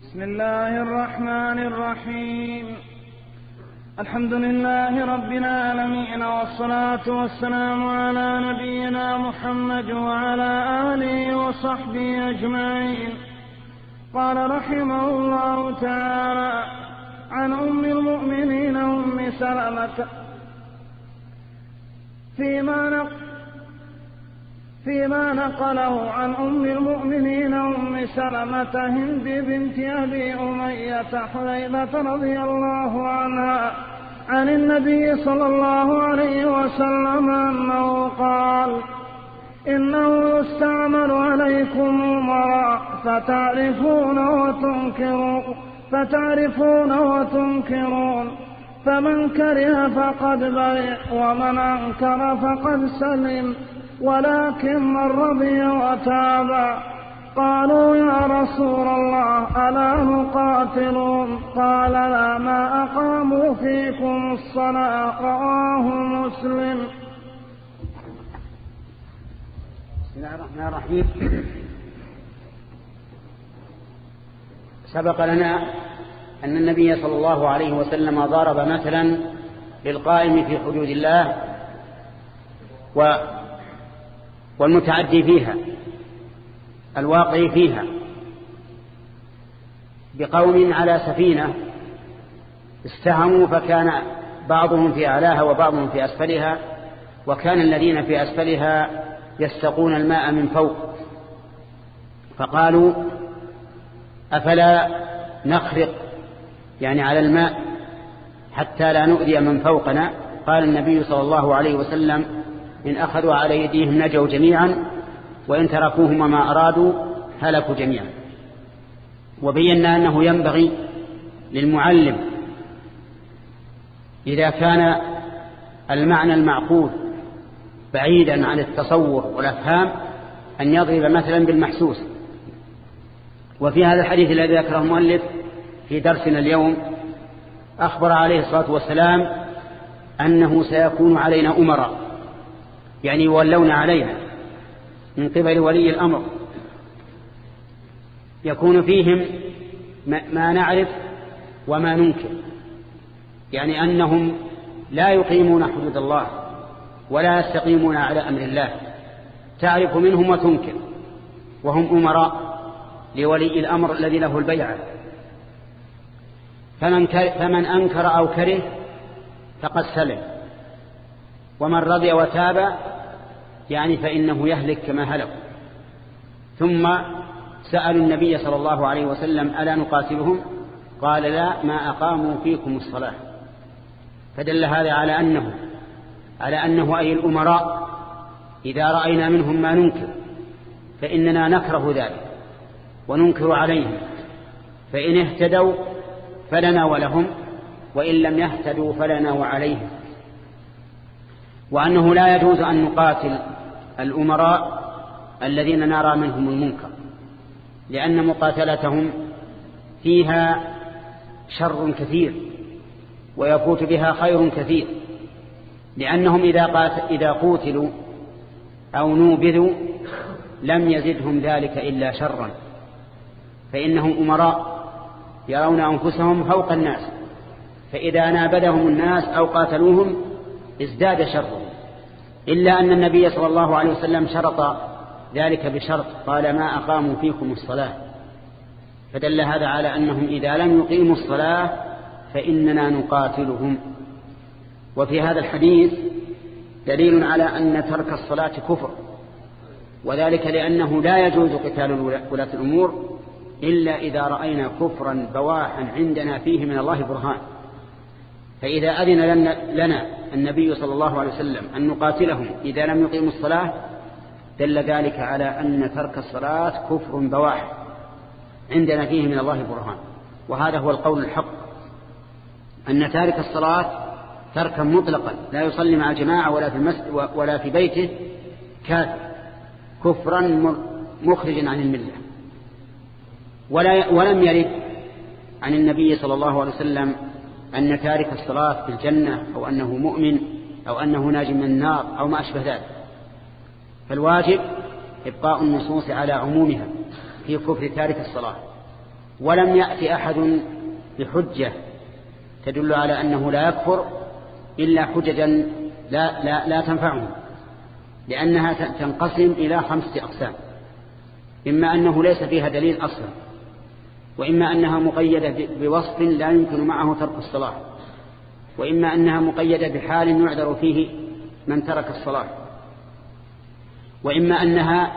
بسم الله الرحمن الرحيم. الحمد لله رب العالمين، والصلاة والسلام على نبينا محمد وعلى آله وصحبه أجمعين. قال رحمه الله تعالى: عن أم المؤمنين أم سلمة فيما نقله عن أم المؤمنين أم سلمة هند بنت أبي أمية حذيفة رضي الله عنها عن النبي صلى الله عليه وسلم أنه قال: إنه يستعمل عليكم أمراء فتعرفون وتنكرون، فمن كره فقد برئ، ومن أنكر فقد سلم، ولكن من رضي وتاب. قالوا: يا رسول الله ألا نقاتلهم؟ قال: لا، ما أقاموا فيكم الصلاة. رواه مسلم. بسم الله الرحمن الرحيم. سبق لنا أن النبي صلى الله عليه وسلم ضرب مثلا للقائم في حدود الله والمتعدي فيها الواقع فيها بقوم على سفينة استهموا، فكان بعضهم في أعلاها وبعضهم في أسفلها، وكان الذين في أسفلها يستقون الماء من فوق، فقالوا: أفلا نخرق يعني على الماء حتى لا نؤذي من فوقنا؟ قال النبي صلى الله عليه وسلم: إن أخذوا على يديهم نجوا جميعا، وإن تركوهم وما أرادوا هلكوا جميعا. وبينا أنه ينبغي للمعلم إذا كان المعنى المعقول بعيدا عن التصور والأفهام أن يضرب مثلا بالمحسوس. وفي هذا الحديث الذي ذكره المؤلف في درسنا اليوم أخبر عليه الصلاة والسلام أنه سيكون علينا أمراء، يعني يولون علينا من قبل ولي الأمر، يكون فيهم ما نعرف وما ننكر، يعني أنهم لا يقيمون حدود الله ولا يستقيمون على أمر الله، تعرف منهم وتنكر، وهم أمراء لولي الأمر الذي له البيعة. فمن أنكر أو كره فقد سلم، ومن رضي وتاب يعني فإنه يهلك كما هلك. ثم سألوا النبي صلى الله عليه وسلم: ألا نقاتلهم؟ قال: لا، ما أقاموا فيكم الصلاة. فدل هذا على أنه أي الأمراء إذا رأينا منهم ما ننكر فإننا نكره ذلك وننكر عليهم، فإن اهتدوا فلنا ولهم، وإن لم يهتدوا فلنا وعليهم. وأنه لا يجوز أن نقاتل الأمراء الذين نرى منهم المنكر، لأن مقاتلتهم فيها شر كثير ويفوت بها خير كثير، لأنهم إذا قوتلوا أو نوبذوا لم يزدهم ذلك إلا شرا، فإنهم أمراء يرون أنفسهم فوق الناس، فإذا نابذهم الناس أو قاتلوهم ازداد شرهم، إلا أن النبي صلى الله عليه وسلم شرط ذلك بشرط، قال: ما أقاموا فيكم الصلاة. فدل هذا على أنهم إذا لم يقيموا الصلاة فإننا نقاتلهم. وفي هذا الحديث دليل على أن ترك الصلاة كفر، وذلك لأنه لا يجوز قتال ولاة الأمور إلا إذا رأينا كفرا بواحا عندنا فيه من الله برهان. فإذا أذن لنا النبي صلى الله عليه وسلم أن نقاتلهم إذا لم يقيموا الصلاة دل ذلك على أن ترك الصلاة كفر بواح عندنا فيه من الله برهان. وهذا هو القول الحق، أن تارك الصلاة تركا مطلقا لا يصلي مع الجماعة ولا في المسجد ولا في بيته كافر كفرا مخرجا عن الملة. ولم يرد عن النبي صلى الله عليه وسلم أن تارك الصلاة في الجنة أو أنه مؤمن أو أنه ناج من النار أو ما أشبه ذلك. فالواجب إبقاء النصوص على عمومها في كفر تارك الصلاة. ولم يأتي أحد بحجة تدل على أنه لا يكفر إلا حججا لا تنفعهم، لأنها تنقسم إلى 5 أقسام: إما أنه ليس فيها دليل أصلا، وإما أنها مقيدة بوصف لا يمكن معه ترك الصلاة، وإما أنها مقيدة بحال يعذر فيه من ترك الصلاة، وإما أنها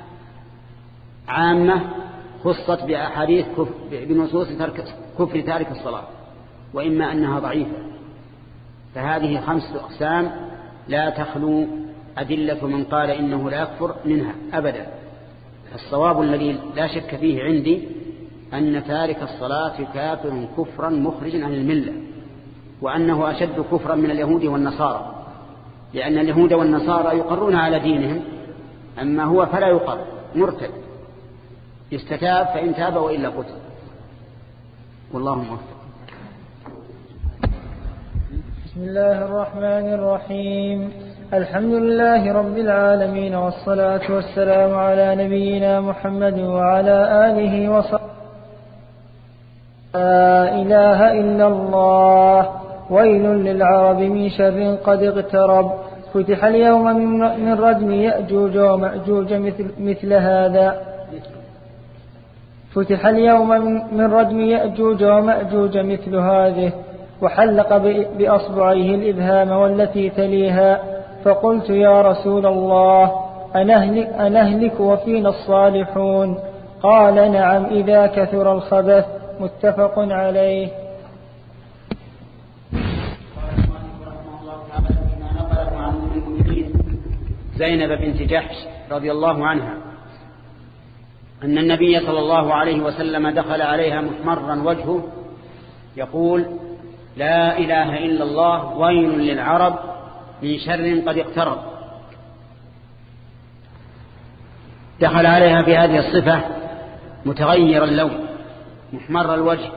عامة خصت بأحاديث بنصوص كفر تارك الصلاة، وإما أنها ضعيفة. فهذه 5 أقسام لا تخلو أدلة من قال إنه لا يكفر منها أبدا. الصواب الذي لا شك فيه عندي أن تارك الصلاة كافر كفرا مخرجا عن الملة، وأنه أشد كفرا من اليهود والنصارى، لأن اليهود والنصارى يقرون على دينهم، أما هو فلا يقر، مرتد، استتاب فإن تاب وإلا قتل. والله موفق. بسم الله الرحمن الرحيم. الحمد لله رب العالمين، والصلاة والسلام على نبينا محمد وعلى آله وصحبه. لا إله إلا الله. ويل للعرب من شر قد اقترب. فتح اليوم من ردم يأجوج ومأجوج مثل هذا. فتح اليوم من ردم يأجوج ومأجوج مثل هذه. وحلق بأصبعيه الإبهام والتي تليها. فقلت يا رسول الله أنهلك وفينا الصالحون؟ قال نعم إذا كثر الخبث. متفق عليه. زينب بنت جحش رضي الله عنها أن النبي صلى الله عليه وسلم دخل عليها محمرا وجهه يقول: لا إله إلا الله، ويل للعرب من شر قد اقترب. دخل عليها في هذه الصفة متغير اللون محمر الوجه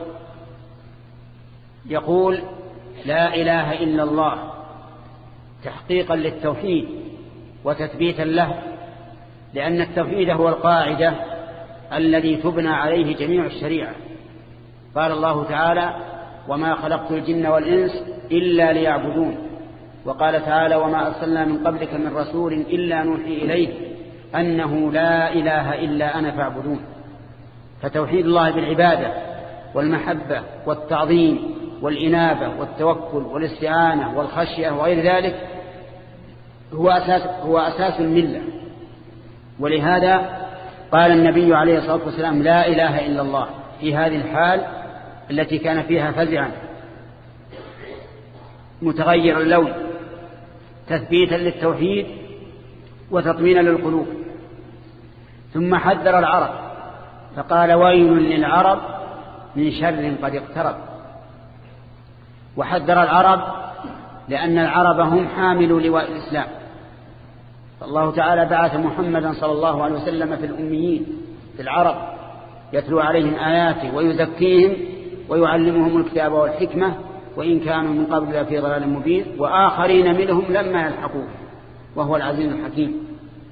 يقول: لا إله إلا الله، تحقيقا للتوحيد وتثبيتا له، لأن التوحيد هو القاعدة الذي تبنى عليه جميع الشريعة. قال الله تعالى: وما خلقت الجن والإنس إلا ليعبدون. وقال تعالى: وما أرسلنا من قبلك من رسول إلا نوحي إليه أنه لا إله إلا أنا فاعبدون. فتوحيد الله بالعبادة والمحبة والتعظيم والإنابة والتوكل والاستعانة والخشية وغير ذلك هو أساس الملة. ولهذا قال النبي عليه الصلاة والسلام: لا إله إلا الله، في هذه الحال التي كان فيها فزعا متغير اللون، تثبيتا للتوحيد وتطمينا للقلوب. ثم حذر العرب فقال: ويل للعرب من شر قد اقترب. وحذر العرب لأن العرب هم حاملوا لواء الإسلام، فالله تعالى بعث محمدا صلى الله عليه وسلم في الأميين في العرب يتلو عليهم آياته ويزكيهم ويعلمهم الكتاب والحكمة، وإن كانوا من قبل في ضلال مبين، وآخرين منهم لما يلحقوه، وهو العزيز الحكيم.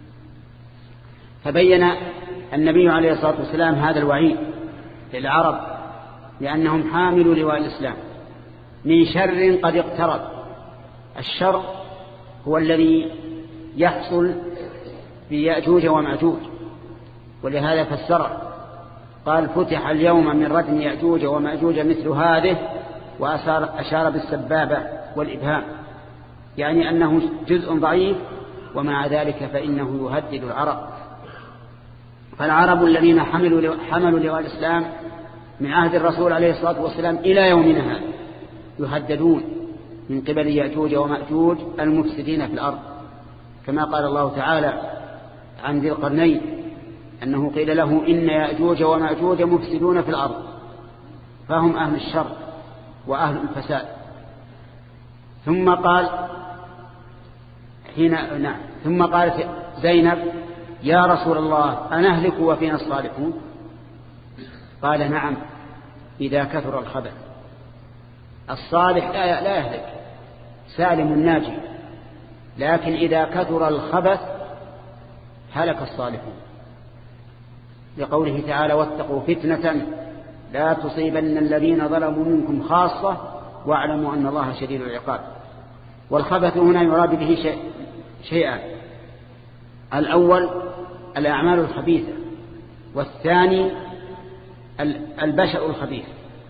فبين النبي عليه الصلاة والسلام هذا الوعيد للعرب لأنهم حاملوا لواء الإسلام من شر قد اقترب. الشر هو الذي يحصل بيأجوج ومأجوج، ولهذا فسره قال: فتح اليوم من ردم يأجوج ومأجوج مثل هذه، وأشار بالسبابة والإبهام، يعني أنه جزء ضعيف، ومع ذلك فإنه يهدد العرب. فالعرب الذين حملوا لواء الإسلام من عهد الرسول عليه الصلاة والسلام إلى يومنا هذا يهددون من قبل يأجوج ومأجوج المفسدين في الأرض، كما قال الله تعالى عن ذي القرنين أنه قيل له: إن يأجوج ومأجوج مفسدون في الأرض، فهم أهل الشر وأهل الفساد. ثم قالت زينب: يا رسول الله أنهلك وفينا الصالحون؟ قال: نعم إذا كثر الخبث. الصالح لا يهلك، سالم ناجي، لكن إذا كثر الخبث هلك الصالحون، لقوله تعالى: واتقوا فتنة لا تصيبن الذين ظلموا منكم خاصة واعلموا أن الله شديد العقاب. والخبث هنا يراد به شيئان: الأول الأعمال الخبيثة، والثاني البشر الخبيث.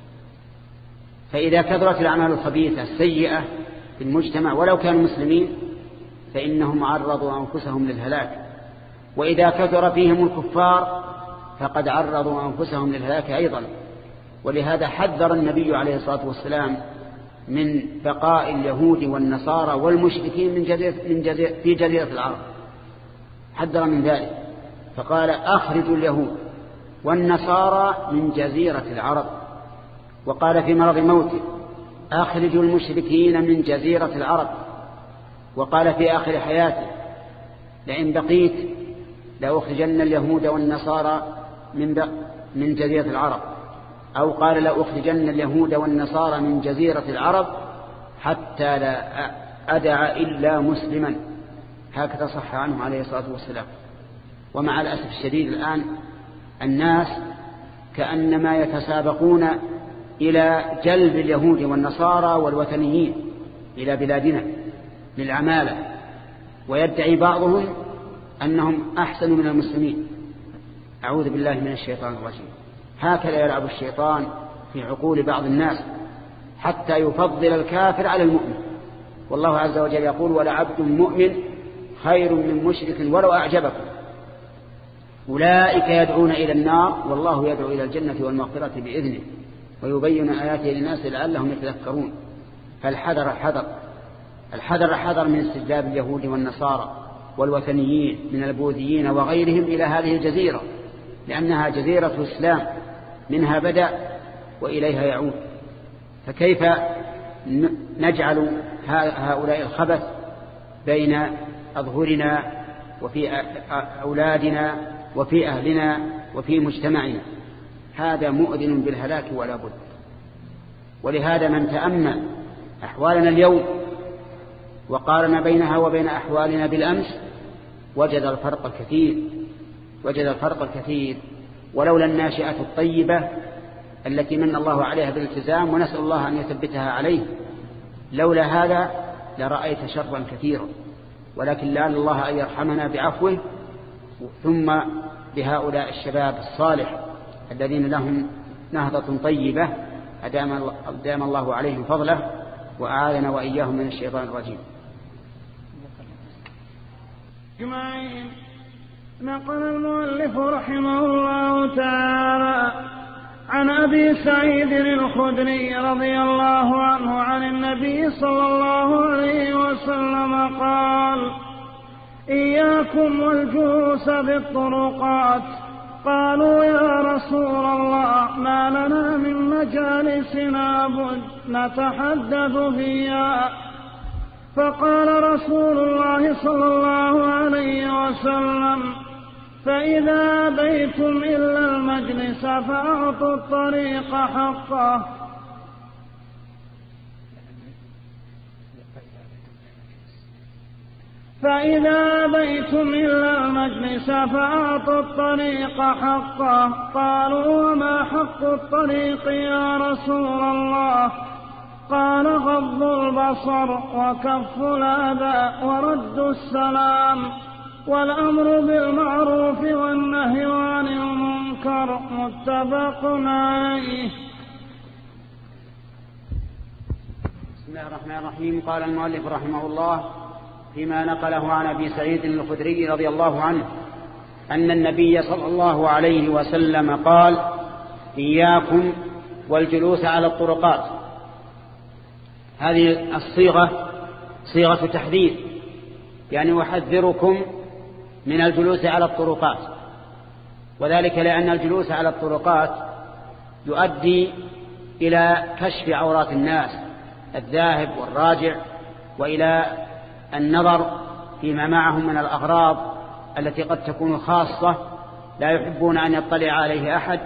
فإذا كثرت الأعمال الخبيثة السيئة في المجتمع ولو كانوا مسلمين فإنهم عرضوا أنفسهم للهلاك، وإذا كثر فيهم الكفار فقد عرضوا أنفسهم للهلاك أيضا. ولهذا حذر النبي عليه الصلاة والسلام من بقاء اليهود والنصارى والمشركين في جزيرة العرب، حذر من ذلك فقال: أخرجوا اليهود والنصارى من جزيرة العرب. وقال في مرض موته: أخرجوا المشركين من جزيرة العرب. وقال في آخر حياته: لئن بقيت لأخرجن اليهود والنصارى من جزيرة العرب. أو قال: لأخرجن اليهود والنصارى من جزيرة العرب حتى لا أدع إلا مسلما. هكذا صح عنه عليه الصلاة والسلام. ومع الأسف الشديد الآن الناس كأنما يتسابقون إلى جلب اليهود والنصارى والوثنيين إلى بلادنا للعمالة، ويدعي بعضهم أنهم أحسن من المسلمين. أعوذ بالله من الشيطان الرجيم. هكذا يلعب الشيطان في عقول بعض الناس حتى يفضل الكافر على المؤمن. والله عز وجل يقول: ولعبد مؤمن خير من مشرك ولو أعجبكم. أولئك يدعون إلى النار والله يدعو إلى الجنة والمغفرة بإذنه ويبين آياته للناس لعلهم يتذكرون. فالحذر حذر من استجلاب اليهود والنصارى والوثنيين من البوذيين وغيرهم إلى هذه الجزيرة، لأنها جزيرة الإسلام، منها بدأ وإليها يعود. فكيف نجعل هؤلاء الخبث بين أظهرنا وفي أولادنا وفي أهلنا وفي مجتمعنا؟ هذا مؤذن بالهلاك ولا بد. ولهذا من تأمل أحوالنا اليوم وقارن بينها وبين أحوالنا بالأمس وجد الفرق الكثير. ولولا الناشئة الطيبة التي من الله عليها بالالتزام، ونسأل الله أن يثبتها عليه، لولا هذا لرأيت شرا كثيرا. ولكن لعل الله أن يرحمنا بعفوه، ثم بهؤلاء الشباب الصالح الذين لهم نهضة طيبة أدام الله عليهم فضله وأعاذنا وإياهم من الشيطان الرجيم. أجمعين. نقل المؤلف رحمه الله تعالى عن أبي سعيد الخدري رضي الله عنه عن النبي صلى الله عليه وسلم قال: إياكم والجلوس بالطرقات. قالوا: يا رسول الله ما لنا من مجالسنا بد نتحدث فيها. فقال رسول الله صلى الله عليه وسلم: فإذا أبيتم إلا المجلس فأعطوا الطريق حقه. فإذا أبيتم إلا المجلس فأعطوا الطريق حقه. قالوا: وما حق الطريق يا رسول الله؟ قال: غض البصر وكف الأذى ورد السلام والأمر بالمعروف والنهي عن المنكر. متفق عليه. بسم الله الرحمن الرحيم. قال المؤلف رحمه الله فيما نقله عن أبي سعيد الخدري رضي الله عنه أن النبي صلى الله عليه وسلم قال: إياكم والجلوس على الطرقات. هذه الصيغة صيغة تحذير، يعني أحذركم من الجلوس على الطرقات. وذلك لأن الجلوس على الطرقات يؤدي إلى كشف عورات الناس الذاهب والراجع، وإلى النظر فيما معهم من الأغراض التي قد تكون خاصة لا يحبون أن يطلع عليه أحد.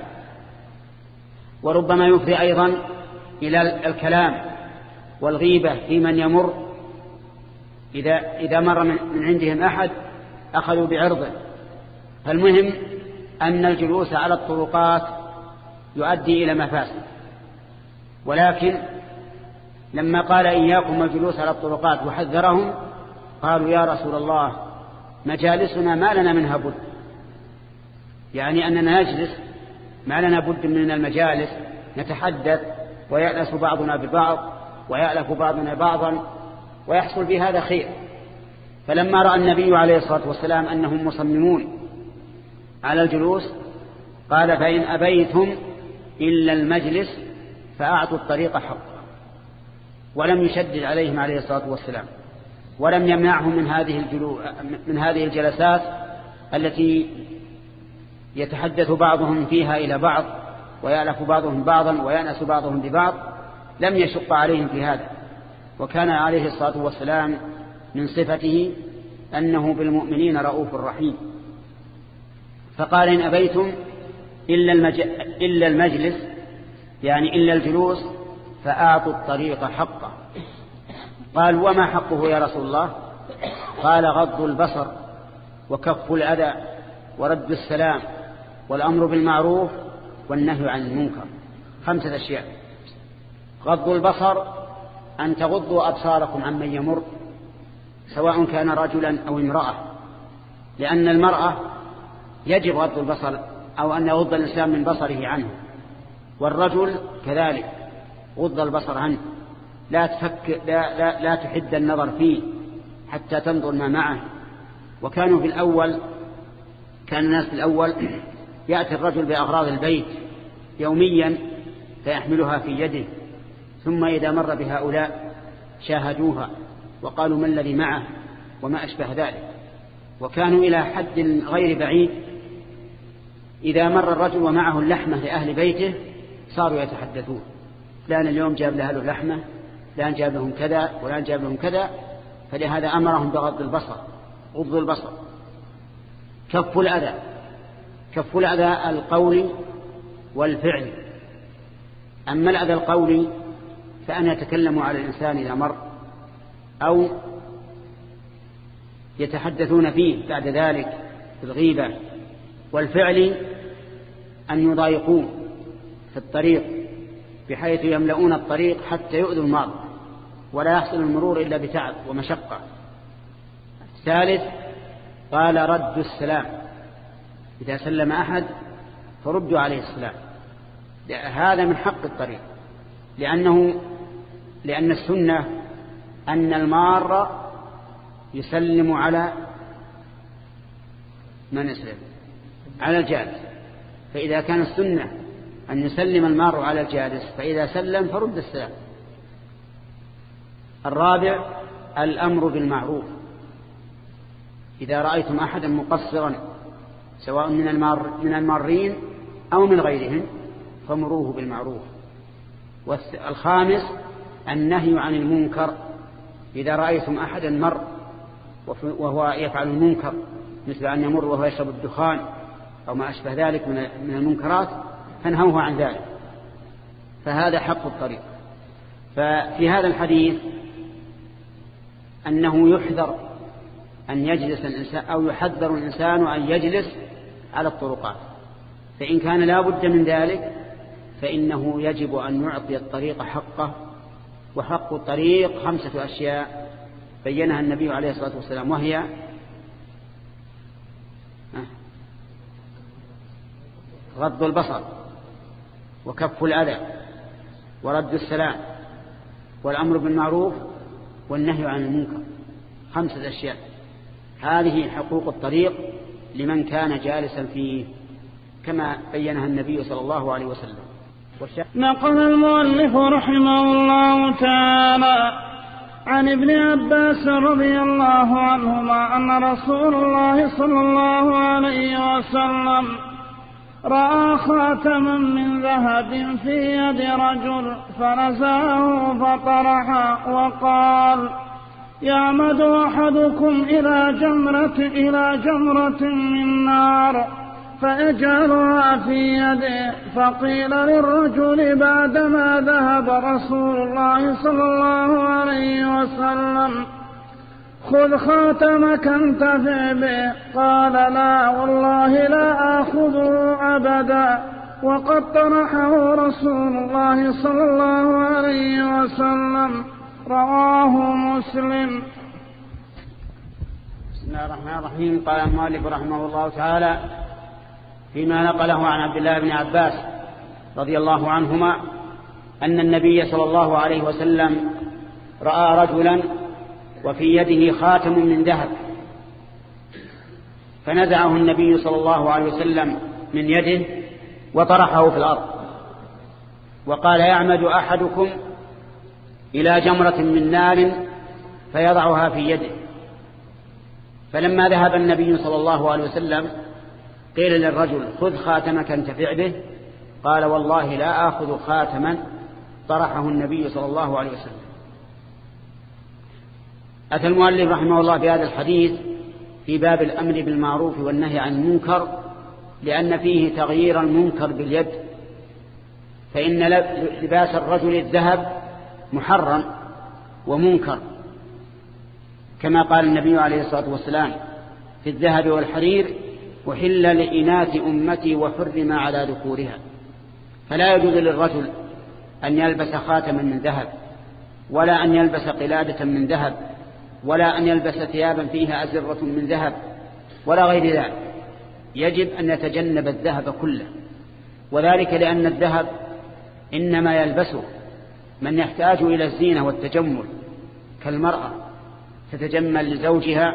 وربما يفضي أيضا إلى الكلام والغيبة في من يمر، إذا مر من عندهم أحد أخذوا بعرضه. فالمهم أن الجلوس على الطرقات يؤدي إلى مفاسد. ولكن لما قال إياكم الجلوس على الطرقات وحذرهم قالوا يا رسول الله مجالسنا ما لنا منها بد، يعني أننا نجلس ما لنا بد من المجالس نتحدث ويأنس بعضنا ببعض ويألف بعضنا بعضا ويحصل بهذا خير. فلما رأى النبي عليه الصلاة والسلام أنهم مصممون على الجلوس قال فإن أبيتم إلا المجلس فأعطوا الطريق حقه، ولم يشدد عليهم عليه الصلاة والسلام، ولم يمنعهم من هذه الجلسات التي يتحدث بعضهم فيها إلى بعض ويألف بعضهم بعضا ويأنس بعضهم ببعض، لم يشق عليهم في هذا. وكان عليه الصلاة والسلام من صفته أنه بالمؤمنين رؤوف رحيم. فقال إن أبيتم إلا المجلس يعني إلا الجلوس فآتوا الطريق حقه. قال وما حقه يا رسول الله؟ قال غض البصر وكف الأذى ورد السلام والأمر بالمعروف والنهي عن المنكر. 5 أشياء. غض البصر أن تغضوا أبصاركم عمن يمر سواء كان رجلا أو امرأة، لأن المرأة يجب غض البصر أو أن يغض الإنسان من بصره عنه، والرجل كذلك غض البصر عنه، لا تحد النظر فيه حتى تنظر ما معه. وكانوا في الأول كان الناس في الأول يأتي الرجل بأغراض البيت يوميا فيحملها في يده، ثم إذا مر بهؤلاء شاهدوها وقالوا ما الذي معه وما أشبه ذلك. وكانوا إلى حد غير بعيد إذا مر الرجل ومعه اللحمة لأهل بيته صاروا يتحدثون فلان اليوم جاب له اللحمة، فلان جاب لهم كذا، وفلان جاب لهم كذا. فلهذا أمرهم بغض البصر. غض البصر. كف الأذى. كف الأذى القولي والفعل. أما الأذى القولي فأن يتكلم على الإنسان إذا مر أو يتحدثون فيه بعد ذلك بالغيبة. والفعل أن يضايقوه في الطريق بحيث يملؤون الطريق حتى يؤذوا المار ولا يحصل المرور إلا بتعب ومشقة. الثالث قال رد السلام، إذا سلم أحد فردوا عليه السلام. هذا من حق الطريق، لأن السنة أن المار يسلم على من يسلم على الجالس، فإذا كان السنة أن يسلم المار على الجالس فإذا سلم فرد السلام. الرابع الأمر بالمعروف، إذا رأيتم أحدا مقصرا سواء من المارين أو من غيرهم فمروه بالمعروف. والخامس النهي عن المنكر، إذا رأيتم أحدا مر وهو يفعل المنكر مثل أن يمر وهو يشرب الدخان أو ما أشبه ذلك من المنكرات فانهوه عن ذلك، فهذا حق الطريق. ففي هذا الحديث أنه يحذر أن يجلس الإنسان أو يحذر الإنسان أن يجلس على الطرقات، فإن كان لا بد من ذلك فإنه يجب أن يعطي الطريق حقه. وحق الطريق 5 أشياء بينها النبي عليه الصلاة والسلام، وهي غض البصر وكف الأذى ورد السلام والأمر بالمعروف والنهي عن المنكر. 5 أشياء، هذه حقوق الطريق لمن كان جالسا فيه كما بينها النبي صلى الله عليه وسلم. نقل المؤلف رحمه الله تعالى عن ابن عباس رضي الله عنهما أن رسول الله صلى الله عليه وسلم رأى خاتما من ذهب في يد رجل فنزعه فطرح وقال يعمد أحدكم إلى جمرة من نار فيجعلها في يده. فقيل للرجل بعدما ذهب رسول الله صلى الله عليه وسلم خذ خاتمك انتفع به. قال لا والله لا آخذه أبدا. وقد طرحه رسول الله صلى الله عليه وسلم. رواه مسلم. بسم الله الرحمن الرحيم. قال المؤلف رحمه الله تعالى فيما نقله عن عبد الله بن عباس رضي الله عنهما أن النبي صلى الله عليه وسلم رأى رجلا وفي يده خاتم من ذهب، فنزعه النبي صلى الله عليه وسلم من يده وطرحه في الأرض، وقال: يعمد أحدكم إلى جمرة من نار فيضعها في يده. فلما ذهب النبي صلى الله عليه وسلم قيل للرجل: خذ خاتمك انتفع به. قال: والله لا آخذ خاتما طرحه النبي صلى الله عليه وسلم. أتى المؤلف رحمه الله بهذا الحديث في باب الأمر بالمعروف والنهي عن المنكر، لأن فيه تغيير المنكر باليد، فإن لباس الرجل الذهب محرم ومنكر، كما قال النبي عليه الصلاة والسلام في الذهب والحرير: وحل لإناث أمتي وحرم على ذكورها. فلا يجوز للرجل أن يلبس خاتما من ذهب، ولا أن يلبس قلادة من ذهب، ولا أن يلبس ثيابا فيها أزرة من ذهب، ولا غير ذلك. يجب أن يتجنب الذهب كله، وذلك لأن الذهب إنما يلبسه من يحتاج إلى الزينة والتجمل، كالمرأة تتجمل لزوجها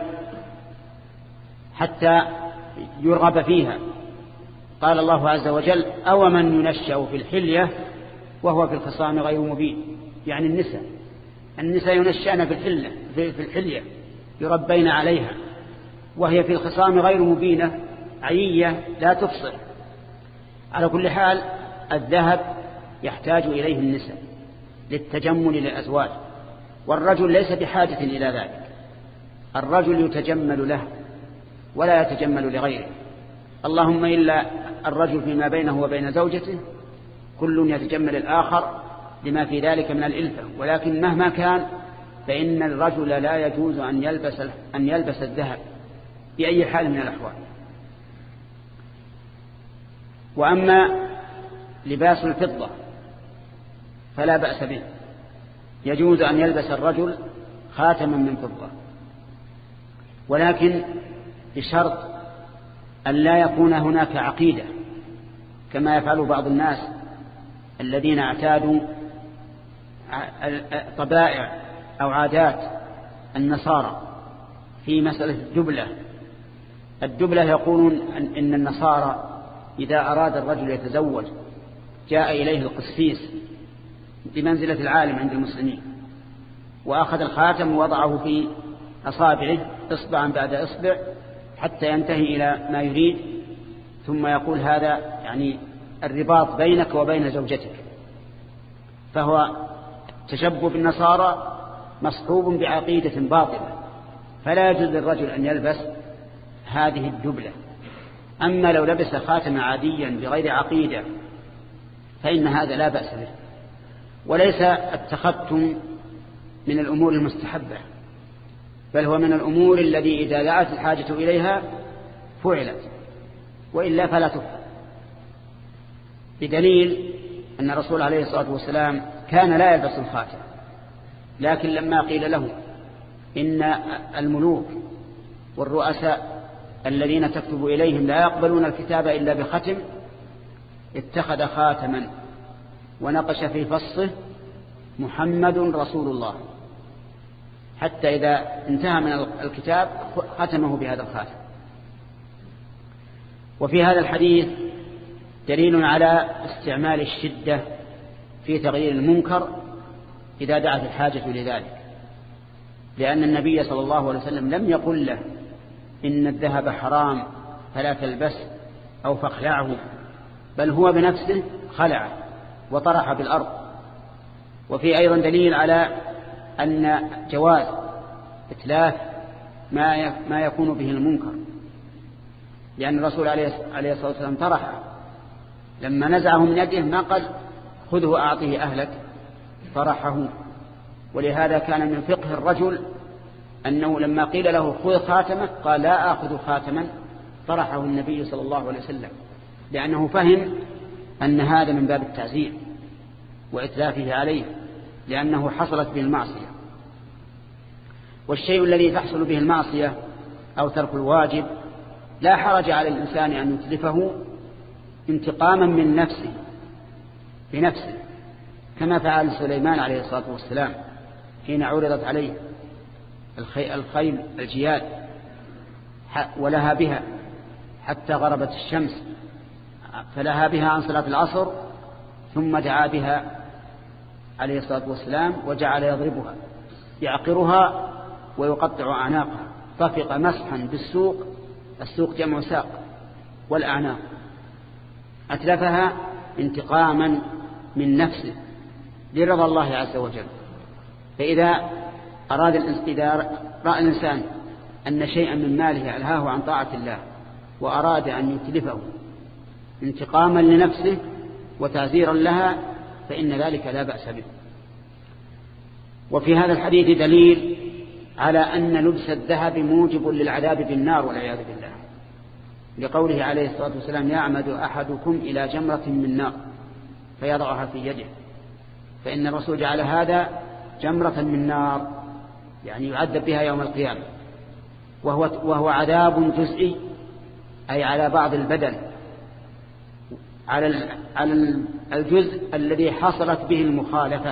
حتى يرغب فيها. قال الله عز وجل: أو من ينشأ في الحلية وهو في الخصام غير مبين. يعني النساء ينشأن في الحلية، يربين عليها، وهي في الخصام غير مبينة، عيية لا تبصر. على كل حال الذهب يحتاج إليه النساء للتجمل للأزواج، والرجل ليس بحاجة إلى ذلك. الرجل يتجمل له ولا يتجمل لغيره، اللهم إلا الرجل فيما بينه وبين زوجته كل يتجمل الآخر لما في ذلك من الإلفة، ولكن مهما كان فإن الرجل لا يجوز أن يلبس الذهب بأي حال من الأحوال. وأما لباس الفضة فلا بأس به، يجوز أن يلبس الرجل خاتما من فضة، ولكن بشرط أن لا يكون هناك عقيدة كما يفعل بعض الناس الذين اعتادوا طبائع أو عادات النصارى في مسألة الدبلة. يقولون إن النصارى إذا أراد الرجل يتزوج جاء إليه القسيس بمنزلة العالم عند المسلمين، وأخذ الخاتم ووضعه في أصابعه إصبعا بعد إصبع حتى ينتهي إلى ما يريد، ثم يقول: هذا يعني الرباط بينك وبين زوجتك. فهو تشبه بالنصارى مصحوب بعقيدة باطلة، فلا يجوز للرجل أن يلبس هذه الدبلة. أما لو لبس خاتم عاديا بغير عقيدة فإن هذا لا بأس به، وليس التختم من الأمور المستحبة، بل هو من الأمور التي إذا دعت الحاجة إليها فعلت، وإلا فلا تفعل، بدليل أن الرسول عليه الصلاة والسلام كان لا يلبس الخاتم، لكن لما قيل له إن الملوك والرؤساء الذين تكتب إليهم لا يقبلون الكتاب إلا بختم، اتخذ خاتما ونقش في فصه: محمد رسول الله، حتى إذا انتهى من الكتاب ختمه بهذا الخاتم. وفي هذا الحديث دليل على استعمال الشدة في تغيير المنكر إذا دعت الحاجة لذلك، لأن النبي صلى الله عليه وسلم لم يقل له إن الذهب حرام فلا تلبس أو فاخلعه، بل هو بنفسه خلعه وطرح بالأرض. وفي أيضا دليل على أن جواز إتلاف ما يكون به المنكر، لأن الرسول عليه الصلاة والسلام طرحه لما نزعه من يده، ما قال: خذه أعطيه أهلك، طرحه. ولهذا كان من فقه الرجل أنه لما قيل له: خذ خاتمك، قال: لا آخذ خاتما، طرحه النبي صلى الله عليه وسلم، لأنه فهم أن هذا من باب التعزير وإتلافه عليه، لأنه حصلت به المعصية. والشيء الذي تحصل به المعصية أو ترك الواجب لا حرج على الإنسان أن يتلفه انتقاما من نفسه بنفسه، كما فعل سليمان عليه الصلاة والسلام حين عرضت عليه الخيل الجياد ولها بها حتى غربت الشمس، فلها بها عن صلاة العصر، ثم دعا بها عليه الصلاة والسلام وجعل يضربها يعقرها ويقطع أعناقها، طفق مسحا بالسوق، السوق جمع ساق، والأعناق، أتلفها انتقاما من نفسه لرضا الله عز وجل. فإذا إذا رأى الإنسان أن شيئا من ماله ألهاه عن طاعة الله وأراد أن يتلفه انتقاما لنفسه وتعزيرا لها، فإن ذلك لا بأس به. وفي هذا الحديث دليل على أن لبس الذهب موجب للعذاب بالنار والعياذ بالله، لقوله عليه الصلاة والسلام: يعمد أحدكم إلى جمرة من نار فيضعها في يده، فإن الرسول جعل هذا جمرة من نار، يعني يعذب بها يوم القيامة، وهو عذاب جزئي، أي على بعض البدن، على الجزء الذي حصلت به المخالفة.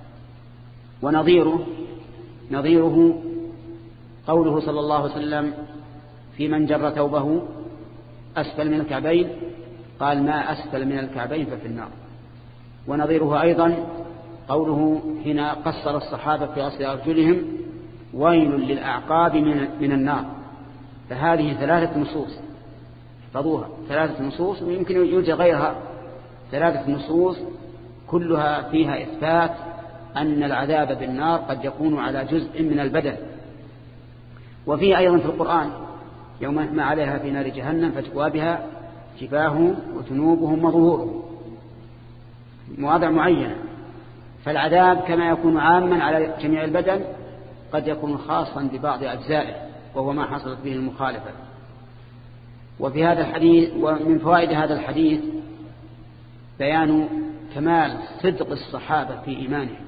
ونظيره قوله صلى الله عليه وسلم في من جر ثوبه أسفل من الكعبين قال: ما أسفل من الكعبين ففي النار. ونظيره أيضا قوله حين قصر الصحابة في غسل أرجلهم: ويل للأعقاب من النار. فهذه 3 نصوص، احفظوها، 3 نصوص، ويمكن يوجد غيرها، 3 نصوص كلها فيها إثبات أن العذاب بالنار قد يكون على جزء من البدن. وفيه أيضا في القرآن: يوم يحمى عليها في نار جهنم فتكوى بها جباههم وجنوبهم وظهورهم، مواضع معينة. فالعذاب كما يكون عاما على جميع البدن قد يكون خاصا ببعض أجزائه، وهو ما حصلت به المخالفة. وفي هذا الحديث، ومن فوائد هذا الحديث بيان كمال صدق الصحابة في إيمانهم.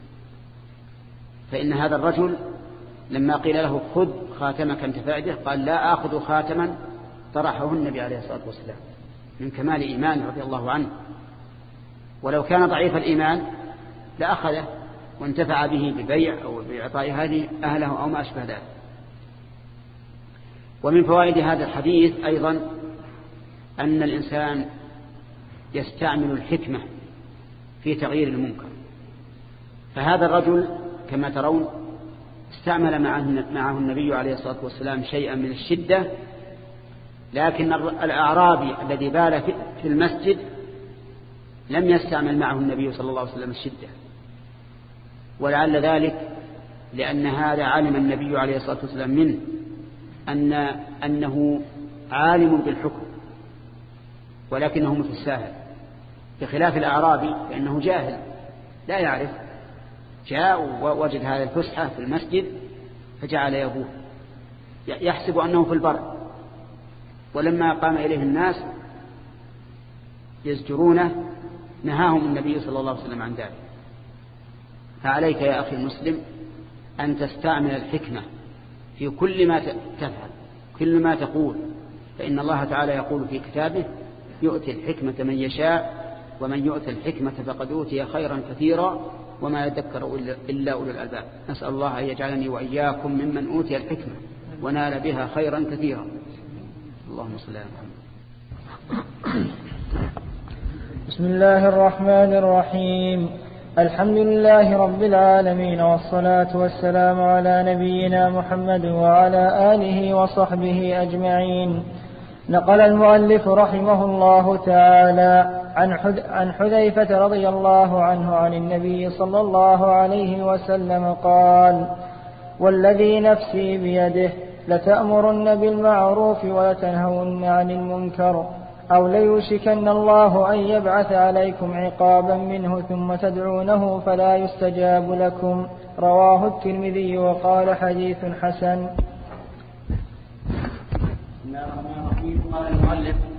فإن هذا الرجل لما قيل له: خذ خاتمك أنت فائده، قال: لا آخذ خاتما طرحه النبي عليه الصلاة والسلام، من كمال إيمانه رضي الله عنه. ولو كان ضعيف الإيمان لأخذه وانتفع به ببيع أو بإعطاء أهله أو ما أشبه ذلك. ومن فوائد هذا الحديث أيضا أن الإنسان يستعمل الحكمة في تغيير المنكر. فهذا الرجل كما ترون استعمل معه النبي عليه الصلاة والسلام شيئا من الشدة، لكن الأعرابي الذي بال في المسجد لم يستعمل معه النبي صلى الله عليه وسلم الشدة، ولعل ذلك لأن هذا علم النبي عليه الصلاة والسلام منه أنه عالم بالحكم، ولكنه متساهل، بخلاف الأعرابي فإنه جاهل لا يعرف، جاء ووجد هذا الفسحة في المسجد فجعل يبوه يحسب أنه في البر، ولما قام إليه الناس يزجرونه نهاهم النبي صلى الله عليه وسلم عن ذلك. فعليك يا أخي المسلم أن تستعمل الحكمة في كل ما تفعل، كل ما تقول، فإن الله تعالى يقول في كتابه: يؤتي الحكمة من يشاء ومن يؤتي الحكمة فقد أوتي خيرا كثيرا وما يذكر إلا أولو الألباب. نسأل الله أن يجعلني وإياكم ممن أوتي الحكمة ونال بها خيرا كثيرا. اللهم صل على محمد. بسم الله الرحمن الرحيم. الحمد لله رب العالمين، والصلاة والسلام على نبينا محمد وعلى آله وصحبه أجمعين. نقل المؤلف رحمه الله تعالى عن حذيفة رضي الله عنه عن النبي صلى الله عليه وسلم قال: والذي نفسي بيده لتأمرن بالمعروف ولتنهون عن المنكر، أو ليوشكن الله أن يبعث عليكم عقابا منه ثم تدعونه فلا يستجاب لكم. رواه الترمذي وقال: حديث حسن. قال المؤلف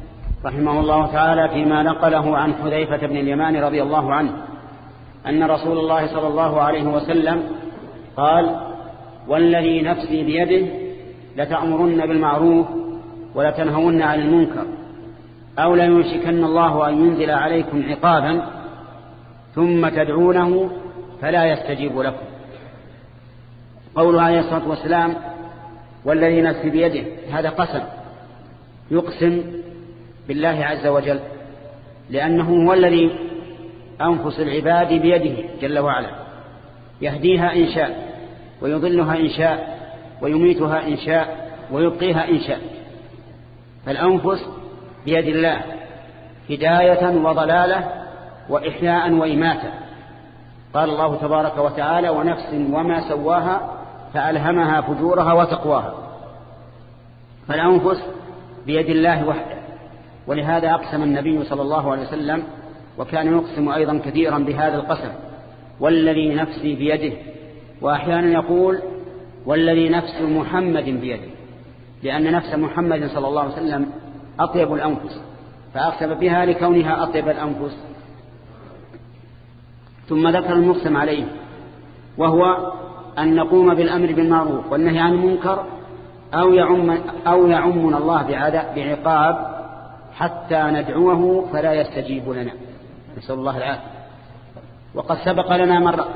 رحمه الله تعالى فيما نقله عن حذيفة بن اليمان رضي الله عنه أن رسول الله صلى الله عليه وسلم قال: والذي نفسي بيده لتأمرن بالمعروف ولتنهون عن المنكر أو ليوشكن الله أن ينزل عليكم عقابا ثم تدعونه فلا يستجيب لكم. قوله عليه الصلاة والسلام: والذي نفسي بيده، هذا قسم، يقسم بالله عز وجل، لأنه هو الذي أنفس العباد بيده جل وعلا، يهديها إن شاء ويضلها إن شاء ويميتها إن شاء ويبقيها إن شاء. فالأنفس بيد الله هداية وضلالة وإحياء وإماتة. قال الله تبارك وتعالى: ونفس وما سواها فألهمها فجورها وتقواها. فالأنفس بيد الله وحده، ولهذا أقسم النبي صلى الله عليه وسلم، وكان يقسم أيضا كثيرا بهذا القسم: والذي نفسي بيده. وأحيانا يقول: والذي نفس محمد بيده، لأن نفس محمد صلى الله عليه وسلم أطيب الأنفس، فأقسم بها لكونها أطيب الأنفس. ثم ذكر المقسم عليه، وهو أن نقوم بالأمر بالمعروف والنهي عن المنكر أو يعمنا الله بعقاب حتى ندعوه فلا يستجيب لنا، نسأل الله العافية. وقد سبق لنا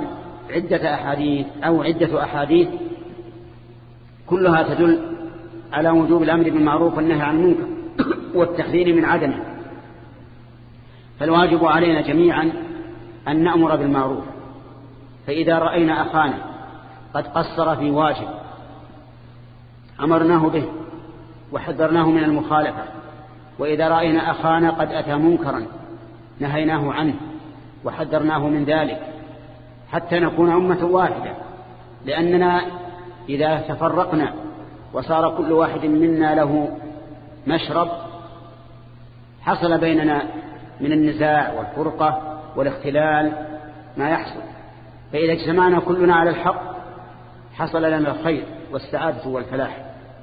عدة أحاديث كلها تدل على وجوب الأمر بالمعروف والنهي عن المنكر والتحذير من عدمه. فالواجب علينا جميعا أن نأمر بالمعروف، فإذا رأينا أخانا قد قصر في واجب أمرناه به وحذرناه من المخالفة، وإذا رأينا أخانا قد أتى منكرا نهيناه عنه وحذرناه من ذلك، حتى نكون أمة واحدة. لأننا إذا تفرقنا وصار كل واحد منا له مشرب حصل بيننا من النزاع والفرقة والاختلال ما يحصل. فإذا اجتمعنا كلنا على الحق حصل لنا الخير والسعادة والفلاح.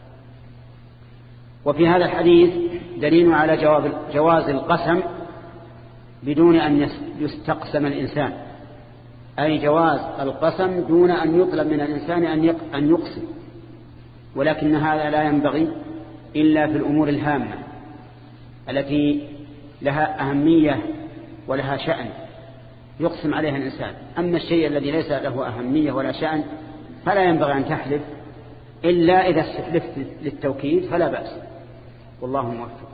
وفي هذا الحديث دليل على جواز القسم بدون أن يستقسم الإنسان، أي جواز القسم دون أن يطلب من الإنسان أن يقسم. ولكن هذا لا ينبغي إلا في الأمور الهامة التي لها أهمية ولها شأن يقسم عليها الإنسان. أما الشيء الذي ليس له أهمية ولا شأن فلا ينبغي أن تحلف، إلا إذا استحلفت للتوكيد فلا بأس، والله موفق.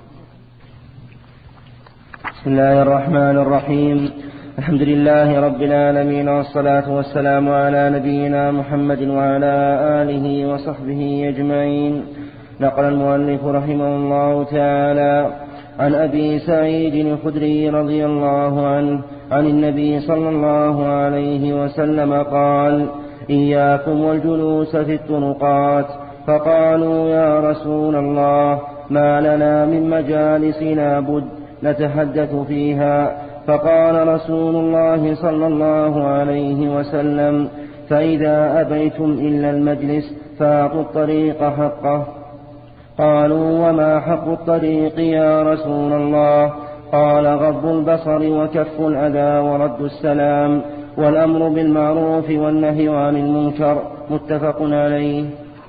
بسم الله الرحمن الرحيم. الحمد لله رب العالمين، والصلاة والسلام على نبينا محمد وعلى آله وصحبه أجمعين. نقل المؤلف رحمه الله تعالى عن أبي سعيد الخدري رضي الله عنه عن النبي صلى الله عليه وسلم قال: إياكم والجلوس في الطرقات. فقالوا: يا رسول الله، ما لنا من مجالسنا بد نتحدث فيها. فقال رسول الله صلى الله عليه وسلم: فإذا أبيتم إلا المجلس فأعطوا الطريق حقه. قالوا: وما حق الطريق يا رسول الله؟ قال: غض البصر وكف الأذى ورد السلام والأمر بالمعروف والنهي عن المنكر. متفق عليه.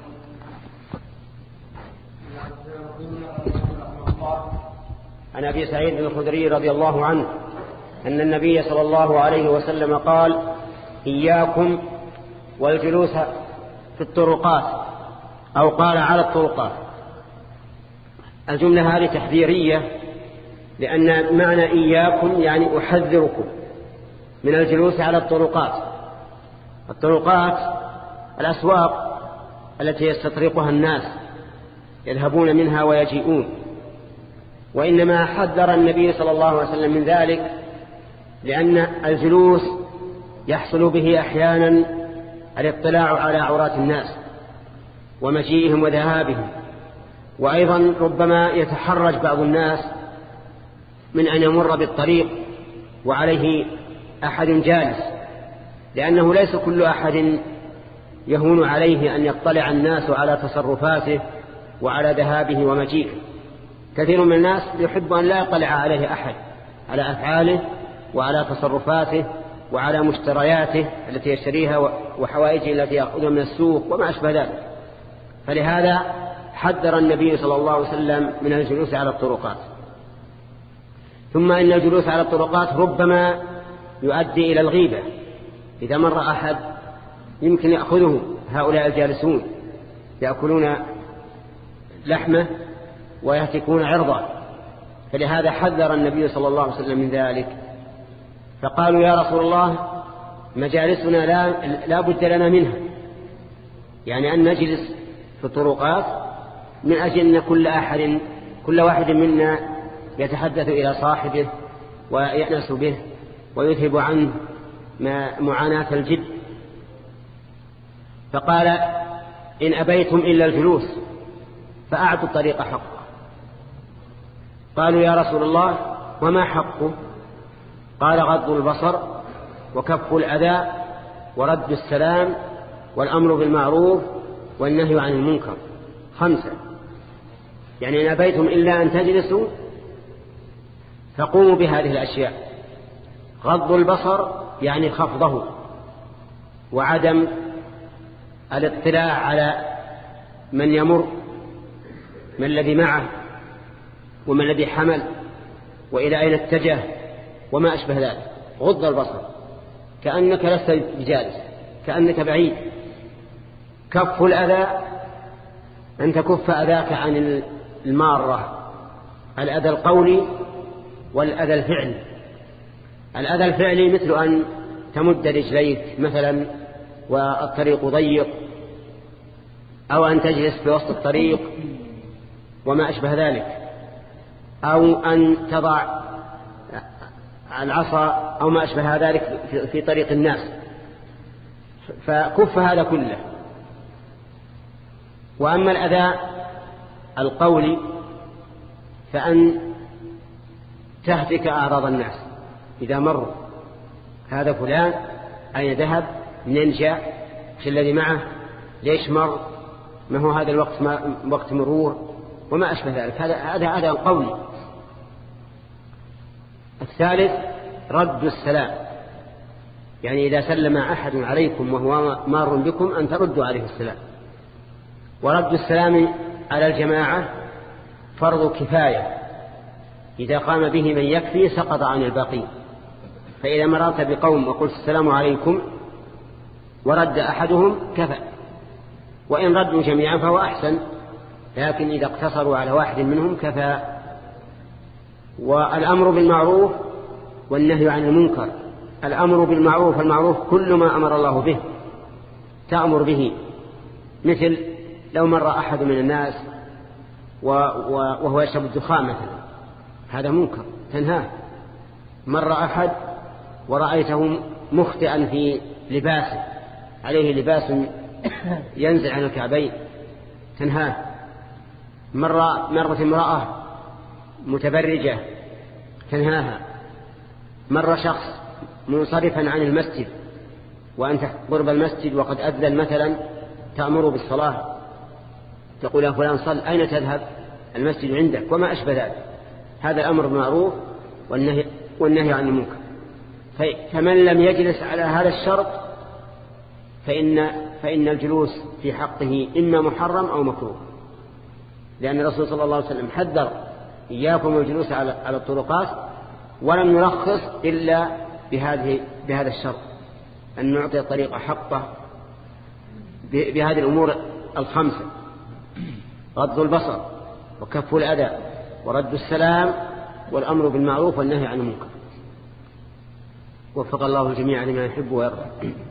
عن أبي سعيد الخدري رضي الله عنه أن النبي صلى الله عليه وسلم قال: إياكم والجلوس في الطرقات، أو قال على الطرقات. الجملة هذه تحذيرية، لأن معنى إياكم يعني أحذركم من الجلوس على الطرقات. الطرقات الأسواق التي يستطرقها الناس يذهبون منها ويجيئون، وإنما حذر النبي صلى الله عليه وسلم من ذلك لأن الجلوس يحصل به أحيانا الاطلاع على عورات الناس ومجيئهم وذهابهم، وأيضا ربما يتحرج بعض الناس من أن يمر بالطريق وعليه أحد جالس، لأنه ليس كل أحد يهون عليه أن يطلع الناس على تصرفاته وعلى ذهابه ومجيئه. كثير من الناس يحب أن لا يطلع عليه أحد على أفعاله وعلى تصرفاته وعلى مشترياته التي يشتريها وحوائجه التي يأخذها من السوق وما أشبه ذلك. فلهذا حذر النبي صلى الله عليه وسلم من الجلوس على الطرقات. ثم إن الجلوس على الطرقات ربما يؤدي إلى الغيبة. إذا مر أحد يمكن يأخذه هؤلاء الجالسون يأكلون لحمه ويهتكون عرضه، فلهذا حذر النبي صلى الله عليه وسلم من ذلك. فقالوا يا رسول الله مجالسنا لا بد لنا منها، يعني أن نجلس في الطرقات من أجل أن كل واحد منا يتحدث إلى صاحبه ويأنس به ويذهب عنه معاناة الجد. فقال إن أبيتم إلا الجلوس فأعطوا الطريق حقه. قالوا يا رسول الله وما حقه؟ قال غض البصر وكف الأذى ورد السلام والأمر بالمعروف والنهي عن المنكر. 5. يعني إن أبيتم إلا أن تجلسوا فقوموا بهذه الأشياء. غض البصر يعني خفضه وعدم الاطلاع على من يمر، من الذي معه ومن الذي حمل وإلى أين اتجه وما أشبه ذلك. غض البصر كأنك لست بجالس، كأنك بعيد. كف الأذى أن تكف أذاك عن المارة، الأذى القولي والأذى الفعلي. الأذى الفعلي مثل أن تمد رجليك مثلا والطريق ضيق، أو أن تجلس في وسط الطريق وما أشبه ذلك، أو أن تضع العصا أو ما أشبه ذلك في طريق الناس. فكف هذا كله. وأما الأذى القولي فأن تهتك أعراض الناس إذا مروا. هذا فلان أين ذهب، منين جاء، ايش الذي معه، ليش مر، ما هو هذا الوقت وقت مرور وما أشبه ذلك. هذا القولي. الثالث رد السلام، يعني إذا سلم أحد عليكم وهو مار بكم أن تردوا عليه السلام. ورد السلام على الجماعة فرض كفاية، إذا قام به من يكفي سقط عن الباقين. فإذا مررت بقوم وقلت السلام عليكم ورد أحدهم كفى، وإن ردوا جميعا فهو أحسن، لكن إذا اقتصروا على واحد منهم كفى. والأمر بالمعروف والنهي عن المنكر. الأمر بالمعروف، المعروف كل ما أمر الله به تأمر به، مثل لو مر أحد من الناس وهو يشرب الدخان مثلا، هذا منكر تنهاه. مر أحد ورأيته مخطئا في لباسه، عليه لباس ينزل عن الكعبين، تنهاه. مرت امرأة متبرجة تنهاها. مر شخص منصرفا عن المسجد وأنت قرب المسجد وقد أذن مثلا تأمر بالصلاة، تقول يا فلان صل، أين تذهب، المسجد عندك وما أشبه ذلك. هذا الأمر بالمعروف والنهي عن المنكر. فمن لم يجلس على هذا الشرط فإن الجلوس في حقه إما محرم أو مكروه، لأن الرسول صلى الله عليه وسلم حذر إياكم الجلوس على الطرقات، ولم يرخص إلا بهذا الشرط، أن نعطي الطريق حقه بهذه الأمور 5: غض البصر وكف الأذى ورد السلام والأمر بالمعروف والنهي عن المنكر. وفق الله الجميع لما يحب ويرضى.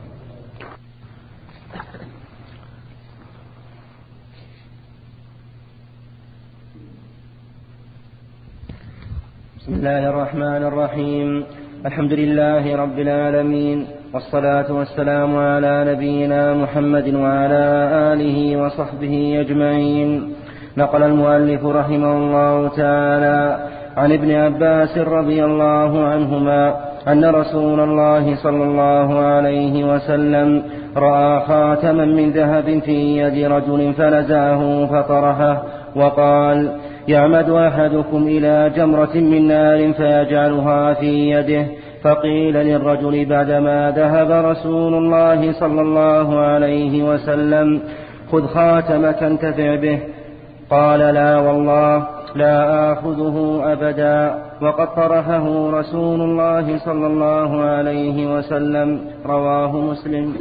بسم الله الرحمن الرحيم. الحمد لله رب العالمين، والصلاة والسلام على نبينا محمد وعلى آله وصحبه أجمعين. نقل المؤلف رحمه الله تعالى عن ابن عباس رضي الله عنهما أن رسول الله صلى الله عليه وسلم رأى خاتما من ذهب في يد رجل فنزعه فطرحه وقال: يعمد أحدكم إلى جمرة من نار فيجعلها في يده. فقيل للرجل بعدما ذهب رسول الله صلى الله عليه وسلم: خذ خاتمك انتفع به. قال: لا والله لا آخذه أبدا، وقد طرحه رسول الله صلى الله عليه وسلم. رواه مسلم.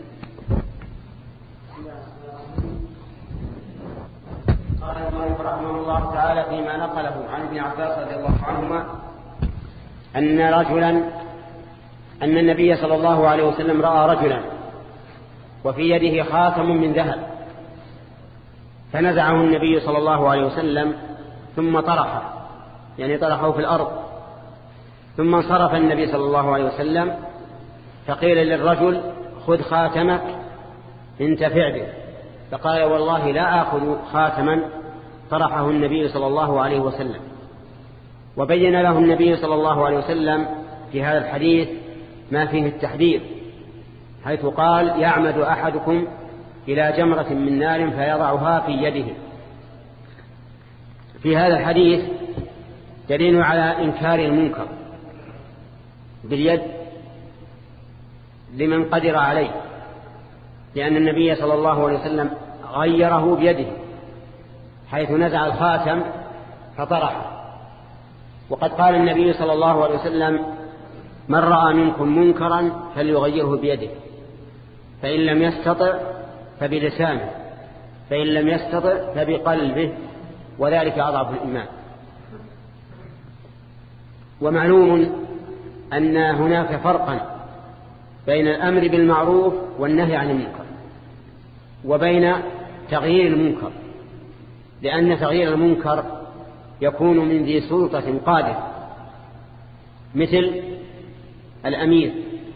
قال المؤلف رحمه الله تعالى فيما نقله عن ابن عباس رضي الله عنهما أن النبي صلى الله عليه وسلم رأى رجلا وفي يده خاتم من ذهب، فنزعه النبي صلى الله عليه وسلم ثم طرحه، يعني طرحه في الأرض، ثم انصرف النبي صلى الله عليه وسلم فقيل للرجل: خذ خاتمك انتفع به. فقال: والله لا آخذ خاتما طرحه النبي صلى الله عليه وسلم. وبين له النبي صلى الله عليه وسلم في هذا الحديث ما فيه التحذير، حيث قال: يعمد أحدكم إلى جمرة من نار فيضعها في يده. في هذا الحديث دليل على إنكار المنكر باليد لمن قدر عليه، لأن النبي صلى الله عليه وسلم غيره بيده حيث نزع الخاتم فطرحه. وقد قال النبي صلى الله عليه وسلم: من رأى منكم منكرا فليغيره بيده، فإن لم يستطع فبلسانه، فإن لم يستطع فبقلبه، وذلك أضعف الإيمان. ومعلوم أن هناك فرقا بين الأمر بالمعروف والنهي عن المنكر وبين تغيير المنكر، لأن تغيير المنكر يكون من ذي سلطة قادر مثل الأمير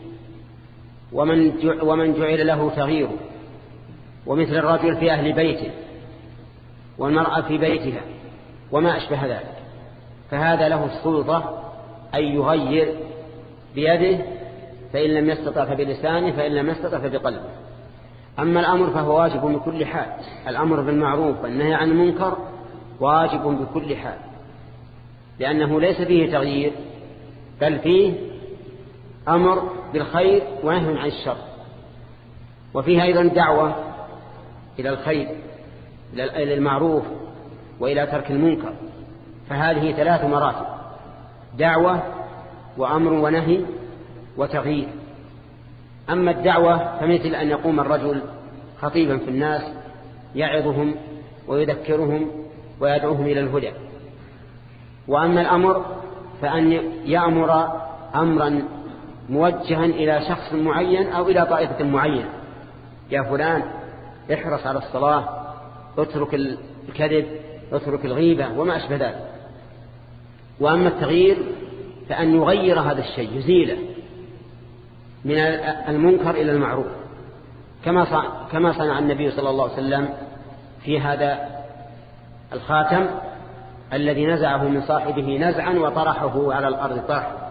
ومن جعل له تغييره، ومثل الرجل في أهل بيته والمرأة في بيتها وما أشبه ذلك، فهذا له السلطة أن يغير بيده، فإن لم يستطع فبلسانه، فإن لم يستطع فبقلبه. أما الأمر فهو واجب بكل حال، الأمر بالمعروف والنهي عن المنكر واجب بكل حال، لأنه ليس فيه تغيير بل فيه أمر بالخير ونهي عن الشر، وفيه أيضا دعوة إلى الخير، إلى المعروف وإلى ترك المنكر. فهذه 3 مراتب: دعوة وأمر ونهي وتغيير. أما الدعوة فمثل أن يقوم الرجل خطيبا في الناس يعظهم ويذكرهم ويدعوهم إلى الهدى. وأما الأمر فأن يأمر أمرا موجها إلى شخص معين أو إلى طائفة معينة: يا فلان احرص على الصلاة، اترك الكذب، اترك الغيبة وما أشبه ذلك. وأما التغيير فأن يغير هذا الشيء، يزيله من المنكر إلى المعروف، كما صنع النبي صلى الله عليه وسلم في هذا الخاتم الذي نزعه من صاحبه نزعا وطرحه على الأرض طرحا.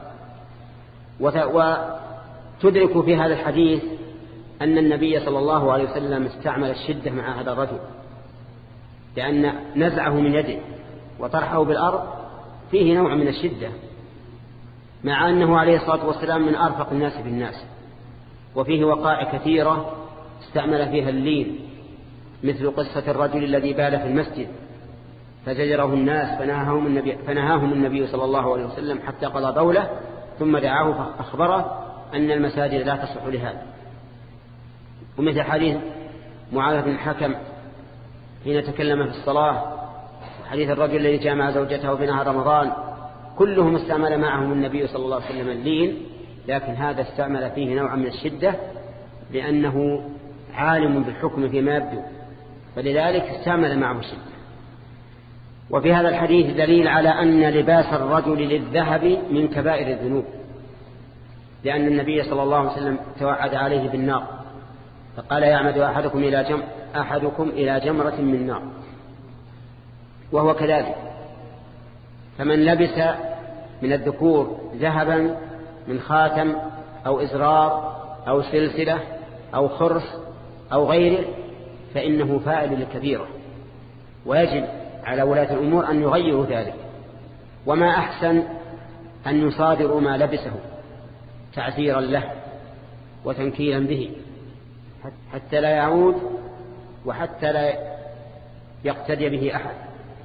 وتدرك في هذا الحديث أن النبي صلى الله عليه وسلم استعمل الشدة مع هذا الرجل، لأن نزعه من يده وطرحه بالأرض فيه نوع من الشدة، مع أنه عليه الصلاة والسلام من أرفق الناس بالناس. وفيه وقائع كثيرة استعمل فيها اللين، مثل قصة الرجل الذي بال في المسجد فزجره الناس فنهاهم النبي صلى الله عليه وسلم حتى قضى بوله، ثم دعاه فأخبره أن المساجد لا تصح لهذا. ومثل حديث معاذ بن الحكم حين تكلم في الصلاة، وحديث الرجل الذي جامع زوجته في نهار رمضان، كلهم استعمل معهم النبي صلى الله عليه وسلم اللين، لكن هذا استعمل فيه نوعا من الشدة لأنه عالم بالحكم فيما يبدو، فلذلك استعمل معه الشدة. وفي هذا الحديث دليل على أن لباس الرجل للذهب من كبائر الذنوب، لأن النبي صلى الله عليه وسلم توعد عليه بالنار، فقال: يعمد أحدكم إلى جمرة من نار. وهو كذلك، فمن لبس من الذكور ذهبا من خاتم أو إزرار أو سلسلة أو خرس أو غيره فإنه فاعل للكبيرة، ويجب على ولاة الأمور أن يغيروا ذلك. وما أحسن أن يصادروا ما لبسه تعزيرا له وتنكيلا به حتى لا يعود وحتى لا يقتدي به أحد.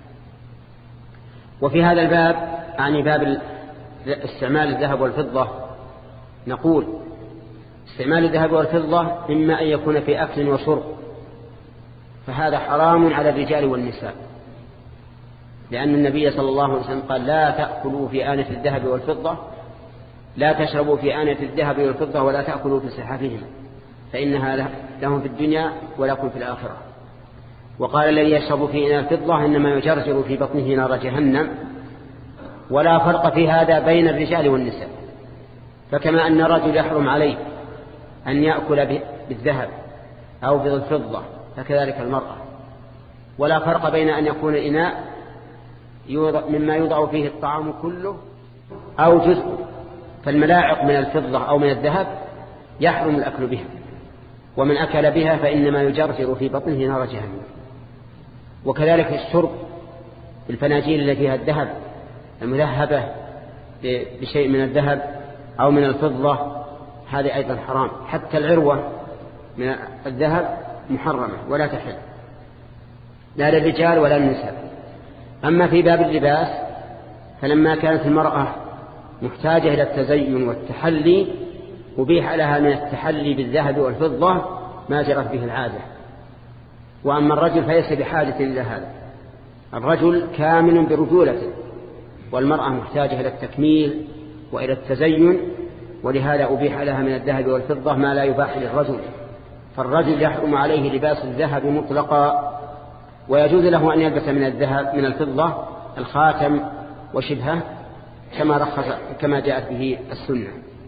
وفي هذا الباب يعني باب استعمال الذهب والفضة نقول استعمال الذهب والفضة إما أن يكون في أكل وشرب، فهذا حرام على الرجال والنساء، لأن النبي صلى الله عليه وسلم قال لا تأكلوا في آنة الذهب والفضة، لا تشربوا في آنة الذهب والفضة ولا تأكلوا في صحافهم فإنها لهم في الدنيا ولكم في الآخرة. وقال الذي يشرب في إناء الفضة إنما يجرجر في بطنه نار جهنم. ولا فرق في هذا بين الرجال والنساء، فكما أن الرجل يحرم عليه أن يأكل بالذهب أو بالفضة فكذلك المرأة. ولا فرق بين أن يكون إناء مما يوضع فيه الطعام كله أو جزء، فالملاعق من الفضة أو من الذهب يحرم الأكل بها، ومن أكل بها فإنما يجرجر في بطنه نار جهنم. وكذلك الشرب الفناجيل التي فيها الذهب المذهبة بشيء من الذهب أو من الفضة هذه أيضا حرام. حتى العروة من الذهب محرمة ولا تحل لا للرجال ولا للنساء. أما في باب اللباس فلما كانت المرأة محتاجة إلى التزين والتحلي أبيح لها من التحلي بالذهب والفضة ما جرت به العادة. وأما الرجل فليس بحاجة إلى هذا، الرجل كامل برجولته، والمرأة محتاجة إلى التكميل وإلى التزين، ولهذا أبيح لها من الذهب والفضة ما لا يباح للرجل. فالرجل يحرم عليه لباس الذهب مطلقا، ويجوز له أن يلبس من الذهب من الفضة الخاتم وشبهه كما جاءت به السنة.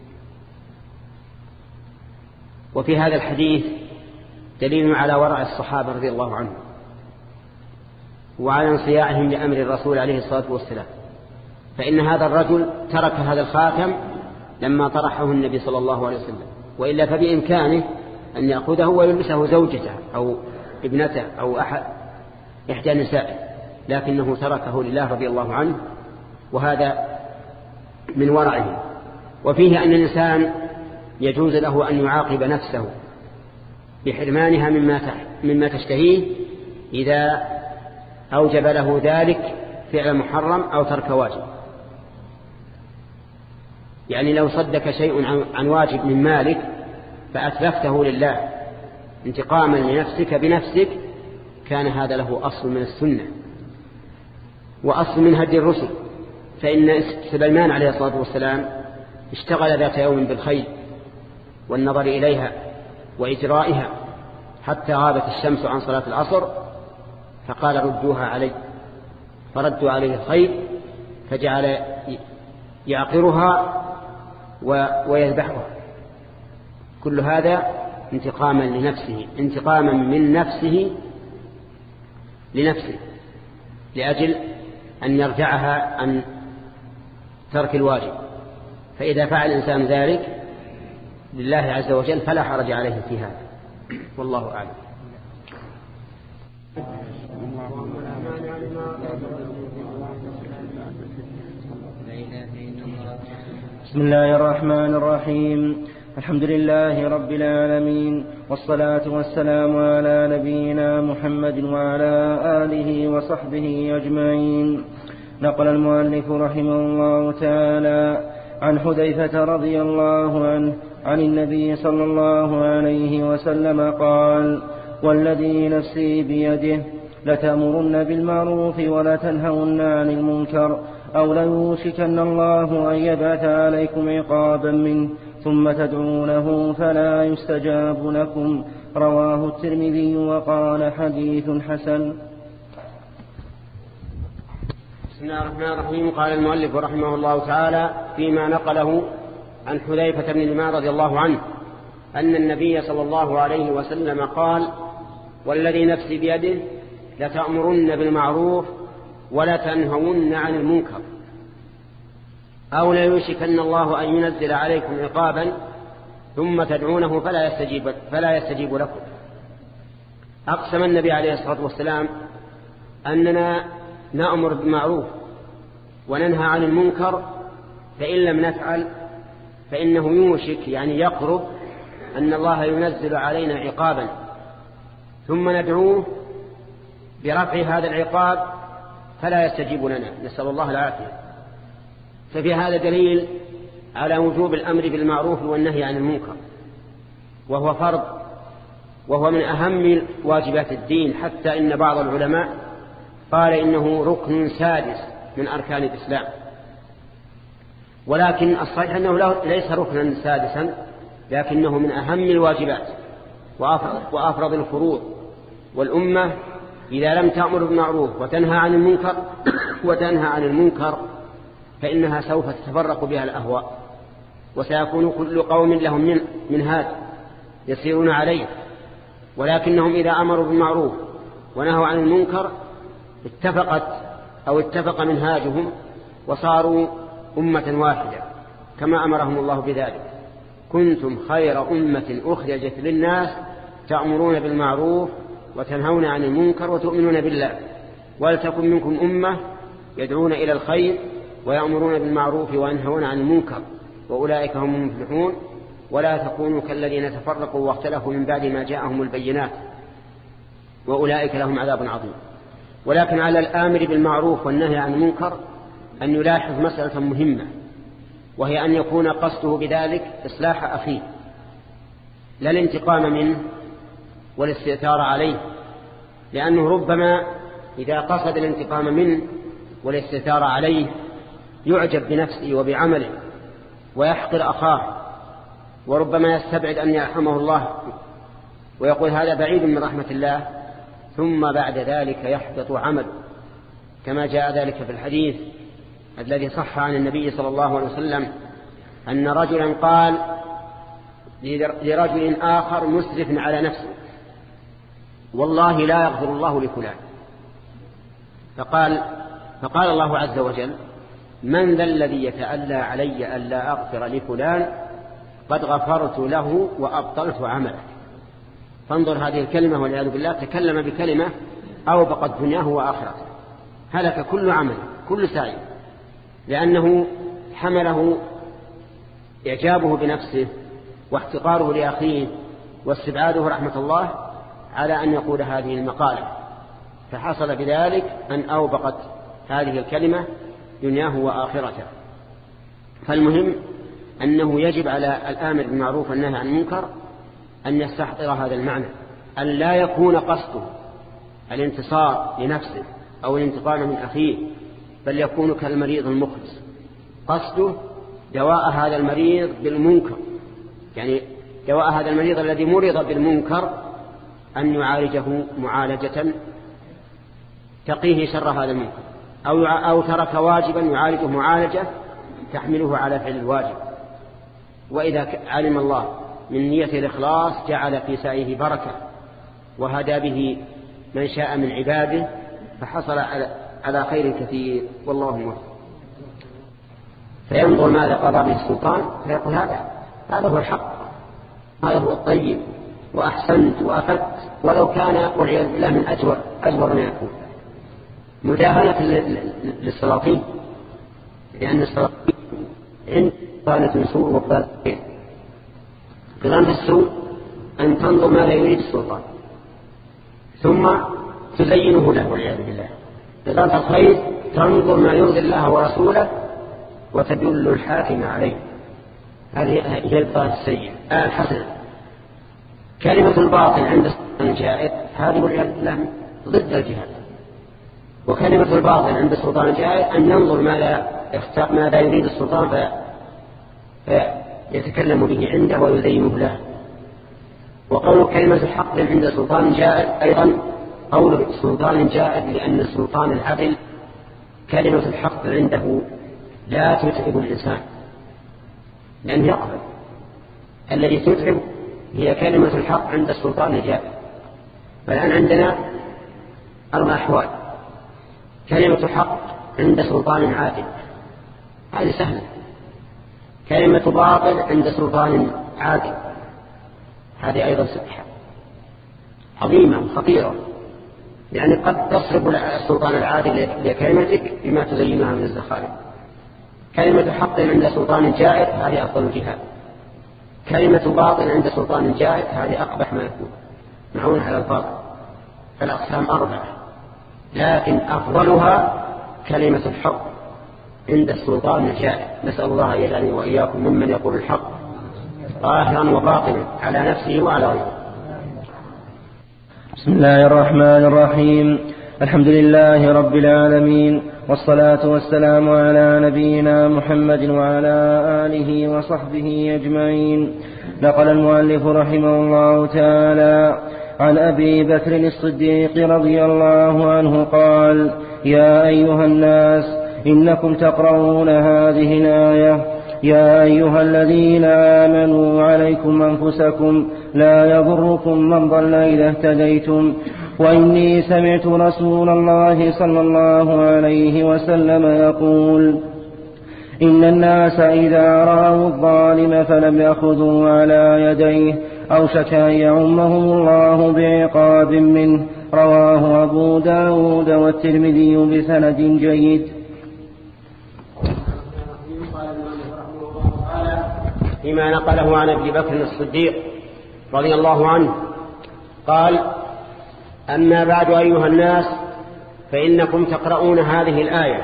وفي هذا الحديث دليل على ورع الصحابة رضي الله عنهم وعلى انصياعهم لأمر الرسول عليه الصلاة والسلام، فإن هذا الرجل ترك هذا الخاتم لما طرحه النبي صلى الله عليه وسلم، وإلا فبإمكانه أن يأخذه ويلبسه زوجته أو ابنته أو إحدى نسائه، لكنه تركه لله رضي الله عنه، وهذا من ورعه. وفيه أن الإنسان يجوز له أن يعاقب نفسه بحرمانها مما تشتهيه إذا أوجب له ذلك فعل محرم أو ترك واجب. يعني لو صدك شيء عن واجب من مالك فأتلفته لله انتقاما لنفسك بنفسك، كان هذا له أصل من السنة وأصل من هدي الرسل. فإن سليمان عليه الصلاة والسلام اشتغل ذات يوم بالخيل والنظر إليها وإجرائها حتى غابت الشمس عن صلاة العصر، فقال ردوها علي، فردوا عليه الخيل فجعل يعقرها ويذبحها. كل هذا انتقاما لنفسه، انتقاما من نفسه لنفسه لأجل أن يرجعها عن ترك الواجب. فإذا فعل الإنسان ذلك لله عز وجل فلا حرج عليه في هذا، والله أعلم. بسم الله الرحمن الرحيم. الحمد لله رب العالمين، والصلاة والسلام على نبينا محمد وعلى آله وصحبه أجمعين. نقل المؤلف رحمه الله تعالى عن حذيفة رضي الله عنه عن النبي صلى الله عليه وسلم قال: والذي نفسي بيده لتأمرن بالمعروف ولتنهون عن المنكر أو ليوشكن الله أن يبعث عليكم عقابا منه ثم تدعونه فلا يستجاب لكم. رواه الترمذي وقال حديث حسن. بسم الله الرحمن الرحيم. قال المؤلف رحمه الله تعالى فيما نقله عن حذيفة بن اليمان رضي الله عنه أن النبي صلى الله عليه وسلم قال: والذي نفسي بيده لتأمرن بالمعروف ولتنهون عن المنكر أو ليوشكن الله أن ينزل عليكم عقابا ثم تدعونه فلا يستجيب لكم. أقسم النبي عليه الصلاة والسلام أننا نأمر بالمعروف وننهى عن المنكر، فإن لم نفعل فإنه يوشك يعني يقرب أن الله ينزل علينا عقابا، ثم ندعوه برفع هذا العقاب فلا يستجيب لنا، نسأل الله العافية. ففي هذا دليل على وجوب الأمر بالمعروف والنهي عن المنكر، وهو فرض، وهو من أهم واجبات الدين، حتى إن بعض العلماء قال إنه ركن سادس من أركان الإسلام. ولكن الصحيح أنه ليس ركنا سادسا، لكنه من أهم الواجبات وأفرض الفروض. والأمة إذا لم تأمر بالمعروف وتنهى عن المنكر فإنها سوف تتفرق بها الأهواء، وسيكون كل قوم لهم منهاج يسيرون عليه. ولكنهم إذا أمروا بالمعروف ونهوا عن المنكر اتفق منهاجهم وصاروا أمة واحدة كما أمرهم الله بذلك: كنتم خير أمة أخرجت للناس تأمرون بالمعروف وتنهون عن المنكر وتؤمنون بالله، ولتكن منكم أمة يدعون إلى الخير ويأمرون بالمعروف وينهون عن المنكر وأولئك هم المفلحون. ولا تكونوا كالذين تفرقوا واختلفوا من بعد ما جاءهم البينات وأولئك لهم عذاب عظيم. ولكن على الآمر بالمعروف والنهي عن المنكر أن يلاحظ مسألة مهمة، وهي أن يكون قصده بذلك إصلاح أخيه، لا الانتقام منه والاستئثار عليه، لأنه ربما إذا قصد الانتقام منه والاستئثار عليه يعجب بنفسه وبعمله ويحقر أخاه، وربما يستبعد أن يرحمه الله ويقول هذا بعيد من رحمة الله، ثم بعد ذلك يحبط عمل، كما جاء ذلك في الحديث الذي صح عن النبي صلى الله عليه وسلم أن رجلا قال لرجل آخر مسرف على نفسه: والله لا يغفر الله لفلان. فقال الله عز وجل: من ذا الذي يتألى علي ألا أغفر لفلان؟ قد غفرت له وأبطلت عمله. فانظر هذه الكلمة والعياذ بالله، تكلم بكلمة أوبقت دنياه وآخرته، هلك كل عمل كل سعي، لأنه حمله إعجابه بنفسه واحتقاره لأخيه واستبعاده رحمة الله على أن يقول هذه المقالة، فحصل بذلك أن أوبقت هذه الكلمة دنياه وآخرته. فالمهم أنه يجب على الآمر بالمعروف والنهي عن المنكر أن يستحضر هذا المعنى، أن لا يكون قصده الانتصار لنفسه أو الانتقام من أخيه، بل يكون كالمريض المخلص قصده دواء هذا المريض بالمنكر، يعني دواء هذا المريض الذي مرض بالمنكر أن يعالجه معالجة تقيه شر هذا المنكر، أو ترك واجبا يعالجه معالجة تحمله على فعل الواجب. وإذا علم الله من نية الإخلاص جعل في سعيه بركة وهدى به من شاء من عباده، فحصل على خير كثير، والله موفق. فينظر ماذا قضى به السلطان فيقول هذا هو الحق، هذا هو الطيب، وأحسنت وأفدت، ولو كان والعياذ بالله من أجور ما يكون. مداهنة للسلاطين، لأن السلاطين عند قالة سوء وقالة خير. قضاء السوء أن تنظر ماذا يريد السلطان ثم تزينه له والعياذ بالله. قضاء الخير تنظر ما يرضي الله ورسوله وتدل الحاكم عليه. هذه هي القضاء السيء الحسن. كلمة الباطل عند السلطان الجائر هذه والعياذ بالله ضد الجهاد. وكلمة الباطل عند السلطان الجائر أن ينظر ماذا يريد السلطان فيتكلم به عنده ويزينه له. وقول كلمة الحق عند سلطان جائر أيضا قول سلطان جائر، لأن السلطان العدل كلمة الحق عنده لا تتعب الإنسان لأنه يقبل. الذي تتعب هي كلمة الحق عند السلطان الجائر. فالآن عندنا 4 أحوال: كلمة حق عند سلطان عادل، هذه سهلة. كلمة باطل عند سلطان عادل، هذه أيضا سبحة عظيمة وخطيرة. يعني قد تصرف السلطان العادل لكلمتك بما تزينها من الزخارف. كلمة حق عند سلطان جائر هذه أفضل الجهاد، كلمة باطل عند سلطان جائر هذه أقبح ما يكون، معون على الباطل. فالأقسام 4، لكن أفضلها كلمة الحق عند السلطان الجائر. نسأل الله يجعلني وإياكم ممن يقول الحق ظاهرا وباطنا على نفسه وعلى غيره. بسم الله الرحمن الرحيم. الحمد لله رب العالمين، والصلاة والسلام على نبينا محمد وعلى آله وصحبه أجمعين. نقل المؤلف رحمه الله تعالى عن أبي بكر الصديق رضي الله عنه قال: يا أيها الناس إنكم تقرؤون هذه الآية: يا أيها الذين آمنوا عليكم أنفسكم لا يضركم من ضل إذا اهتديتم. وإني سمعت رسول الله صلى الله عليه وسلم يقول: إن الناس إذا رأوا الظالم فلم يأخذوا على يديه أوشك أن يعمهم الله بعقاب منه. رواه أبو داود والترمذي بسند جيد. فيما نقله عن أبي بكر الصديق رضي الله عنه قال: أما بعد أيها الناس فإنكم تقرؤون هذه الآية: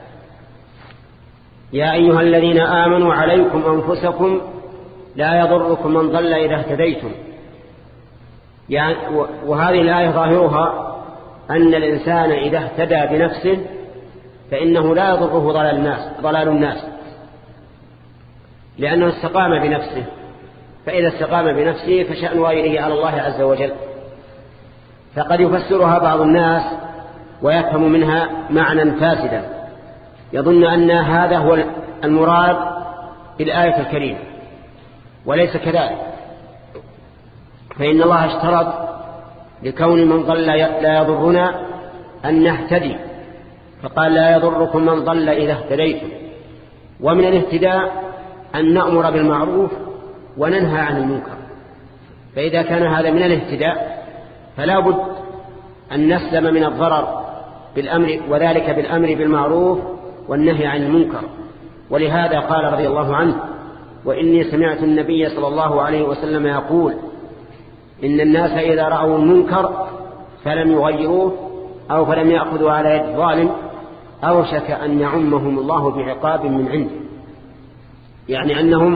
يا أيها الذين آمنوا عليكم أنفسكم لا يضركم من ضل إذا اهتديتم. يعني وهذه الآية ظاهرها أن الإنسان إذا اهتدى بنفسه فإنه لا يضره ضلال الناس، لأنه استقام بنفسه، فإذا استقام بنفسه فشأن غيره على الله عز وجل. فقد يفسرها بعض الناس ويفهم منها معنى فاسدا، يظن أن هذا هو المراد بالآية الكريمة، وليس كذلك. فإن الله اشترط لكون من ضل لا يضرنا أن نهتدي، فقال: لا يضركم من ضل إذا اهتديتم. ومن الاهتداء أن نأمر بالمعروف وننهى عن المنكر، فإذا كان هذا من الاهتداء فلا بد أن نسلم من الضرر بالأمر، وذلك بالأمر بالمعروف والنهي عن المنكر. ولهذا قال رضي الله عنه: وإني سمعت النبي صلى الله عليه وسلم يقول: إن الناس إذا رأوا المنكر فلم يغيروه أو فلم يأخذوا على يد الظالم أوشك أن يعمهم الله بعقاب من عنده. يعني أنهم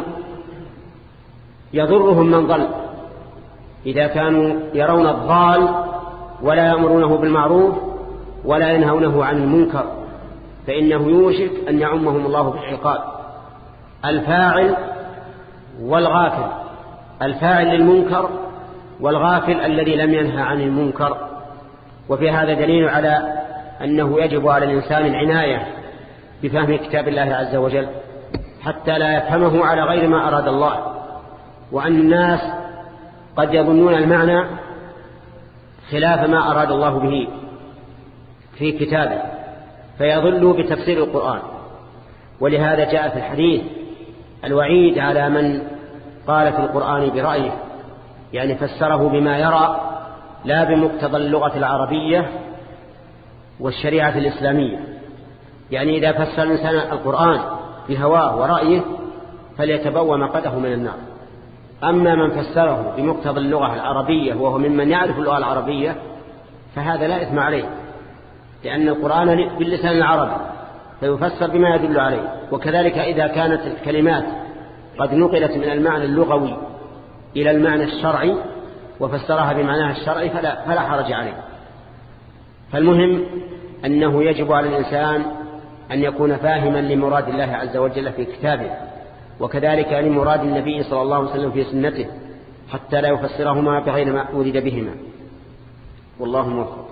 يضرهم من ضل إذا كانوا يرون الضال ولا يأمرونه بالمعروف ولا ينهونه عن المنكر، فإنه يوشك أن يعمهم الله بالعقاب. الفاعل والغافل، الفاعل للمنكر والغافل الذي لم ينهى عن المنكر. وفي هذا دليل على أنه يجب على الإنسان العناية بفهم كتاب الله عز وجل حتى لا يفهمه على غير ما أراد الله، وأن الناس قد يظنون المعنى خلاف ما أراد الله به في كتابه فيضلوا بتفسير القرآن. ولهذا جاء في الحديث الوعيد على من قال في القرآن برأيه، يعني فسره بما يرى لا بمقتضى اللغة العربية والشريعة الإسلامية. يعني إذا فسر الإنسان القرآن بهواه ورأيه فليتبوأ مقعده من النار. أما من فسره بمقتضى اللغة العربية وهو ممن يعرف اللغة العربية فهذا لا إثم عليه، لأن القرآن باللسان العربي فيفسر بما يدل عليه. وكذلك إذا كانت الكلمات قد نقلت من المعنى اللغوي إلى المعنى الشرعي وفسرها بمعناها الشرعي فلا حرج عليه. فالمهم أنه يجب على الإنسان أن يكون فاهما لمراد الله عز وجل في كتابه، وكذلك لمراد النبي صلى الله عليه وسلم في سنته، حتى لا يفسرهما بغير ما أريد بهما. والله موفق.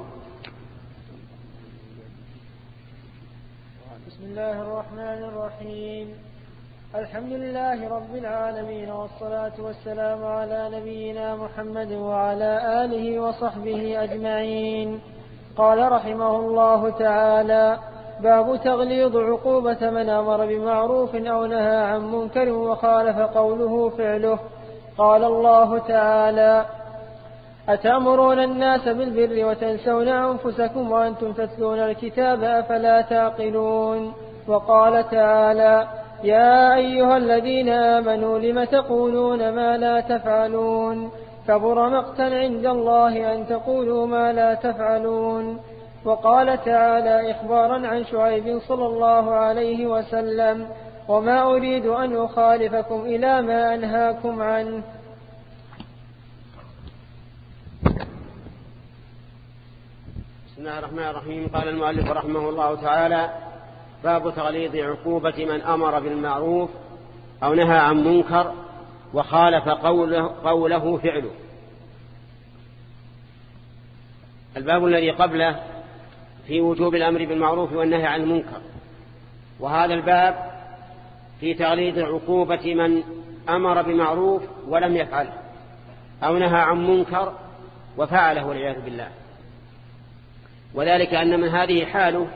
بسم الله الرحمن الرحيم. الحمد لله رب العالمين، والصلاة والسلام على نبينا محمد وعلى آله وصحبه أجمعين. قال رحمه الله تعالى: باب تغليظ عقوبة من أمر بمعروف أو نهى عن منكر وخالف قوله فعله. قال الله تعالى: أتأمرون الناس بالبر وتنسون أنفسكم وأنتم تتلون الكتاب أفلا تعقلون. وقال تعالى يا أيها الذين آمنوا لم تقولون ما لا تفعلون كبر مقتا عند الله أن تقولوا ما لا تفعلون. وقال تعالى إخبارا عن شعيب صلى الله عليه وسلم وما أريد أن أخالفكم إلى ما أنهاكم عنه. بسم الله الرحمن الرحيم. قال المؤلف رحمه الله تعالى باب تغليظ عقوبة من أمر بالمعروف أو نهى عن منكر وخالف قوله فعله. الباب الذي قبله في وجوب الأمر بالمعروف والنهي عن المنكر، وهذا الباب في تغليظ عقوبة من أمر بمعروف ولم يفعله أو نهى عن منكر وفعله والعياذ بالله. وذلك أن من هذه حاله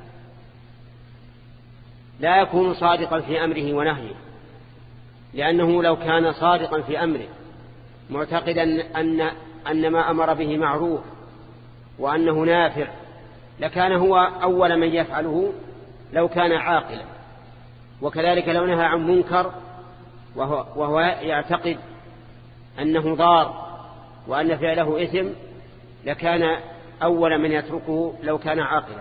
لا يكون صادقا في أمره ونهيه، لأنه لو كان صادقا في أمره معتقدا أن ما أمر به معروف وأنه نافع لكان هو أول من يفعله لو كان عاقلا. وكذلك لو نهى عن منكر وهو يعتقد أنه ضار وأن فعله إثم لكان أول من يتركه لو كان عاقلا.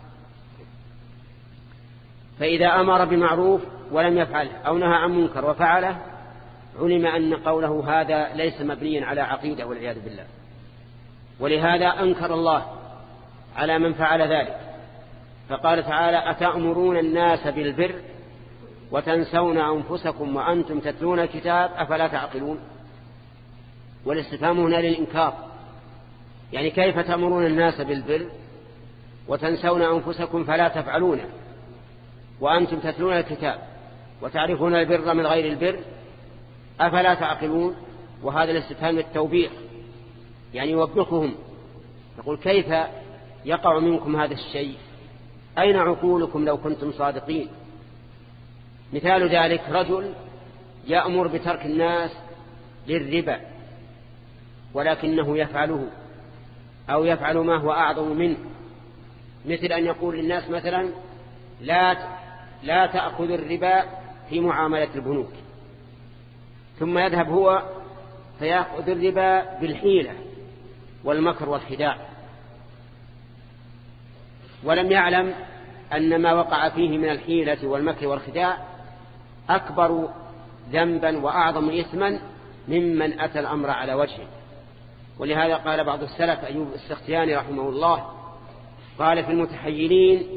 فإذا أمر بمعروف ولم يفعله أو نهى عن منكر وفعله علم أن قوله هذا ليس مبنيا على عقيدة والعياذ بالله. ولهذا أنكر الله على من فعل ذلك، فقال تعالى أتأمرون الناس بالبر وتنسون أنفسكم وأنتم تتلون الكتاب أفلا تعقلون. والاستفهام هنا للإنكار، يعني كيف تأمرون الناس بالبر وتنسون أنفسكم فلا تفعلونه وأنتم تتلون الكتاب وتعرفون البر من غير البر أفلا تعقلون. وهذا الاستفهام التوبيخ، يعني يوبخهم، يقول كيف يقع منكم هذا الشيء، أين عقولكم لو كنتم صادقين. مثال ذلك رجل يأمر بترك الناس للربا ولكنه يفعله أو يفعل ما هو أعظم منه، مثل أن يقول للناس مثلا لا تأخذ الربا في معاملة البنوك، ثم يذهب هو فيأخذ الربا بالحيلة والمكر والخداع، ولم يعلم أن ما وقع فيه من الحيلة والمكر والخداع أكبر ذنبا وأعظم إثما ممن أتى الأمر على وجهه. ولهذا قال بعض السلف أيوب السختياني رحمه الله قال في المتحيلين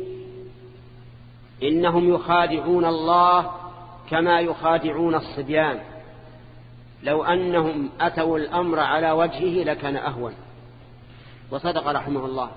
إنهم يخادعون الله كما يخادعون الصبيان، لو أنهم أتوا الأمر على وجهه لكان أهون. وصدق رحمه الله.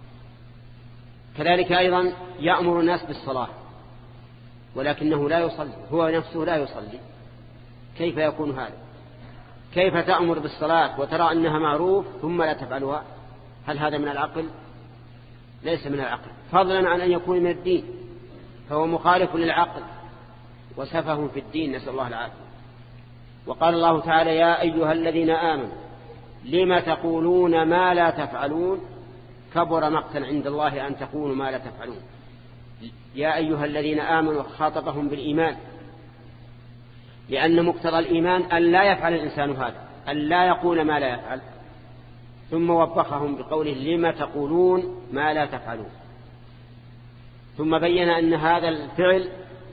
كذلك أيضا يأمر الناس بالصلاة ولكنه لا يصلي، هو نفسه لا يصلي، كيف يكون هذا؟ كيف تأمر بالصلاة وترى أنها معروف ثم لا تفعلها؟ هل هذا من العقل؟ ليس من العقل، فضلا عن أن يكون من الدين، فهو مخالف للعقل وسفه في الدين، نسأل الله العافية. وقال الله تعالى يا أيها الذين آمنوا لم تقولون ما لا تفعلون كبر مقتا عند الله أن تقولوا ما لا تفعلون. يا أيها الذين آمنوا خاطبهم بالإيمان، لأن مقتضى الإيمان أن لا يفعل الإنسان هذا، أن لا يقول ما لا يفعل. ثم وبخهم بقوله لم تقولون ما لا تفعلون، ثم بين أن هذا الفعل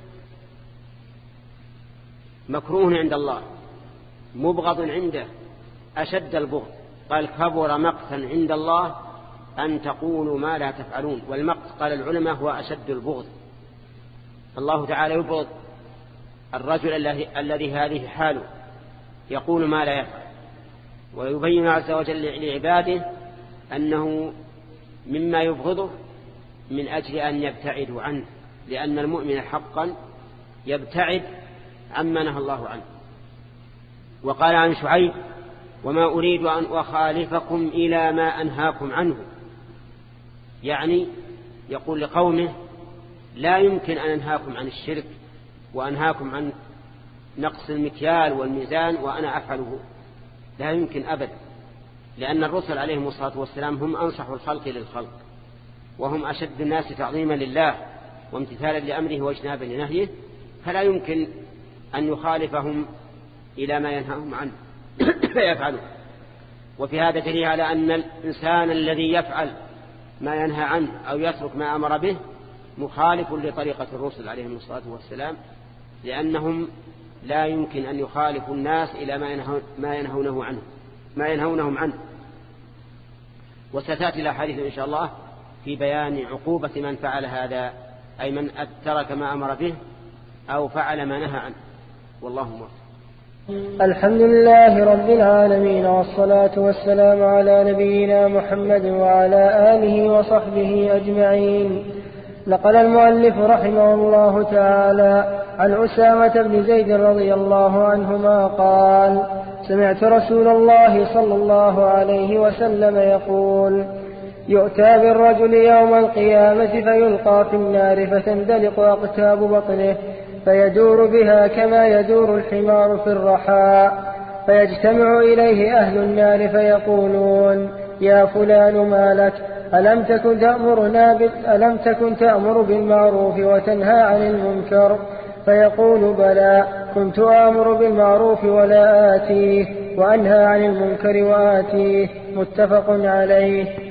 مكروه عند الله مبغض عنده أشد البغض. قال كبر مقتا عند الله أن تقولوا ما لا تفعلون. والمقت قال العلماء هو أشد البغض. الله تعالى يبغض الرجل الذي هذه حاله يقول ما لا يفعل، ويبين عز وجل لعباده أنه مما يبغضه من أجل أن يبتعدوا عنه، لأن المؤمن حقا يبتعد عما نهى الله عنه. وقال عن شعيب وما أريد أن أخالفكم إلى ما أنهاكم عنه، يعني يقول لقومه لا يمكن أن أنهاكم عن الشرك وأنهاكم عن نقص المكيال والميزان وأنا أفعله، لا يمكن أبدا. لأن الرسل عليهم الصلاة والسلام هم أنصح الخلق للخلق، وهم أشد الناس تعظيما لله وامتثالا لأمره واجتنابا لنهيه، فلا يمكن أن يخالفهم إلى ما ينهاهم عنه فيفعلوا. وفي هذا دليل على أن الإنسان الذي يفعل ما ينهى عنه أو يترك ما أمر به مخالف لطريقة الرسل عليهم الصلاة والسلام، لأنهم لا يمكن أن يخالفوا الناس إلى ما ينهونهم عنه. وستأتي الأحاديث إن شاء الله في بيان عقوبة من فعل هذا، أي من ترك ما أمر به أو فعل ما نهى عنه. والله موفق. الحمد لله رب العالمين، والصلاة والسلام على نبينا محمد وعلى آله وصحبه أجمعين. نقل المؤلف رحمه الله تعالى عن أسامة بن زيد رضي الله عنهما قال: سمعت رسول الله صلى الله عليه وسلم يقول: يؤتى بالرجل يوم القيامة فيلقى في النار فتندلق أقتاب بطنه فيدور بها كما يدور الحمار في الرحاء، فيجتمع إليه أهل النار فيقولون: يا فلان ما لك؟ ألم تكن تأمر بالمعروف وتنهى عن المنكر؟ فيقول: بلى، كنت آمر بالمعروف ولا آتيه، وأنهى عن المنكر وآتيه. متفق عليه.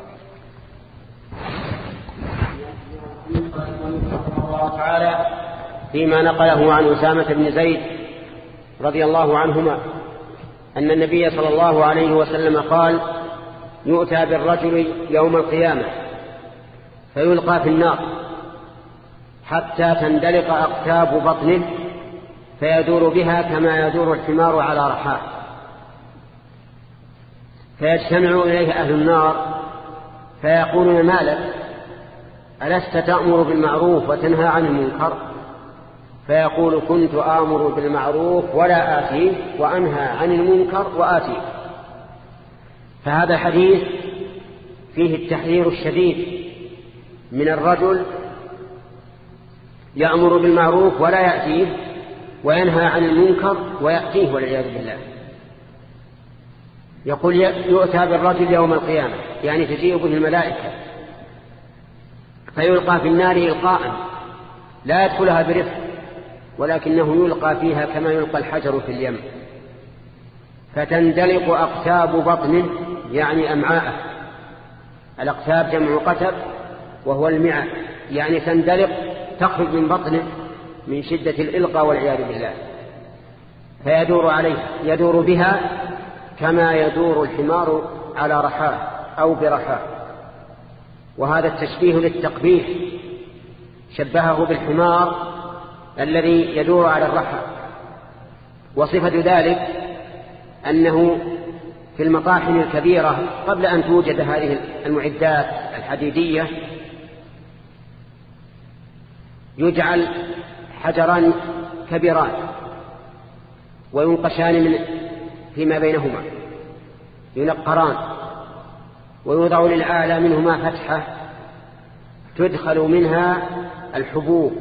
تعالى فيما نقله عن أسامة بن زيد رضي الله عنهما أن النبي صلى الله عليه وسلم قال: يؤتى بالرجل يوم القيامة فيلقى في النار حتى تندلق أقتاب بطنه فيدور بها كما يدور الحمار على رحاه، فيجتمع إليه أهل النار فيقولون: ما لك؟ ألست تأمر بالمعروف وتنهى عن المنكر؟ فيقول: كنت آمر بالمعروف ولا آتيه، وأنهى عن المنكر وآتيه. فهذا الحديث فيه التحذير الشديد من الرجل يأمر بالمعروف ولا يأتيه، وينهى عن المنكر ويأتيه والعياذ بالله. يقول: يؤتى بالرجل يوم القيامة، يعني تجيء به الملائكة فيلقى في النار إلقاء لا يدخلها برفق، ولكنه يلقى فيها كما يلقى الحجر في اليم، فتندلق أقتاب بطنه، يعني أمعاءه. الأقتاب جمع قتب وهو المعاء، يعني تندلق، تخرج من بطنه من شدة الإلقاء والعياذ بالله، فيدور عليها، يدور بها كما يدور الحمار على رحاه أو برحاه. وهذا التشبيه للتقبيح، شبهه بالحمار الذي يدور على الرحى. وصفة ذلك أنه في المطاحن الكبيرة قبل أن توجد هذه المعدات الحديدية يجعل حجران كبيران وينقشان فيما بينهما، ينقران، ويوضع للأعلى منهما فتحة تدخل منها الحبوب،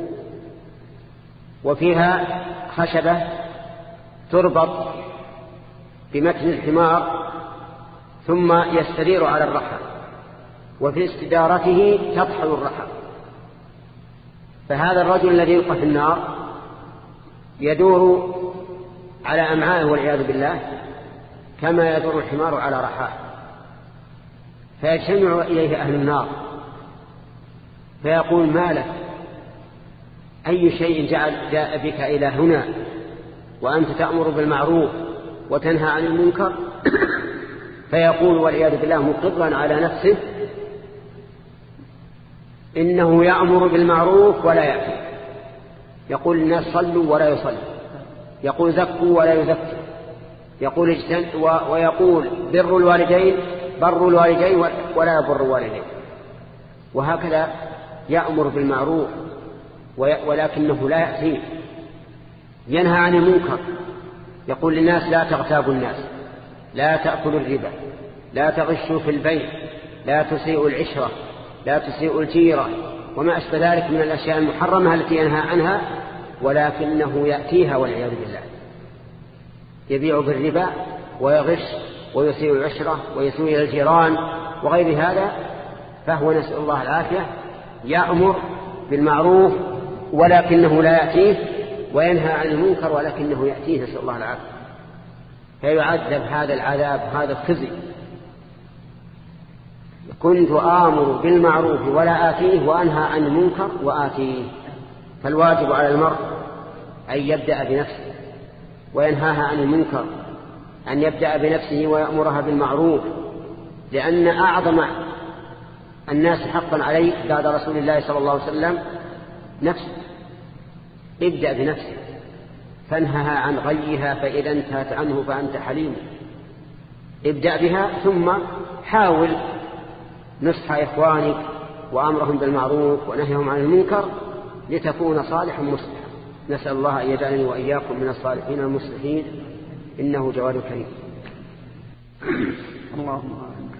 وفيها خشبة تربط بمتن الحمار ثم يستدير على الرحى، وفي استدارته تطحن الرحى. فهذا الرجل الذي يلقى في النار يدور على أمعائه والعياذ بالله كما يدور الحمار على رحاه، فيجتمع إليه أهل النار فيقول: ما لك؟ أي شيء جاء بك إلى هنا وأنت تأمر بالمعروف وتنهى عن المنكر؟ فيقول والعياذ بالله مقرا على نفسه إنه يأمر بالمعروف ولا يأتي. يقول: الناس صلوا ولا يصلوا، يقول: زكوا ولا يزكوا، يقول: ويقول: بر الوالدين ولا يبر الوالدين. وهكذا يأمر بالمعروف ولكنه لا يأتيه، ينهى عن المنكر، يقول للناس: لا تغتابوا الناس، لا تأكلوا الربا، لا تغشوا في البيع، لا تسيئوا العشرة، لا تسيئوا الجيرة، وما أشبه ذلك من الأشياء المحرمة التي ينهى عنها، ولكنه يأتيها والعياذ بالله، يبيع بالربا ويغش ويسيء العشرة ويسيء إلى الجيران وغير هذا، فهو نسأل الله العافية يأمر بالمعروف ولكنه لا يأتيه، وينهى عن المنكر ولكنه يأتيه، نسأل الله العافية، فيعذب هذا العذاب هذا الخزي. كنت آمر بالمعروف ولا آتيه وأنهى عن المنكر وآتيه. فالواجب على المرء أن يبدأ بنفسه وينهاها عن المنكر، أن يبدأ بنفسه ويأمرها بالمعروف، لأن أعظم الناس حقا عليه بعد رسول الله صلى الله عليه وسلم نفسه. ابدأ بنفسك فانهها عن غيها، فإذا انتهت عنه فأنت حليم. ابدأ بها ثم حاول نصح إخوانك وأمرهم بالمعروف ونهيهم عن المنكر لتكون صالحا مصلحا. نسأل الله أن يجعلني وإياكم من الصالحين المصلحين، إنه جواد كريم. اللهم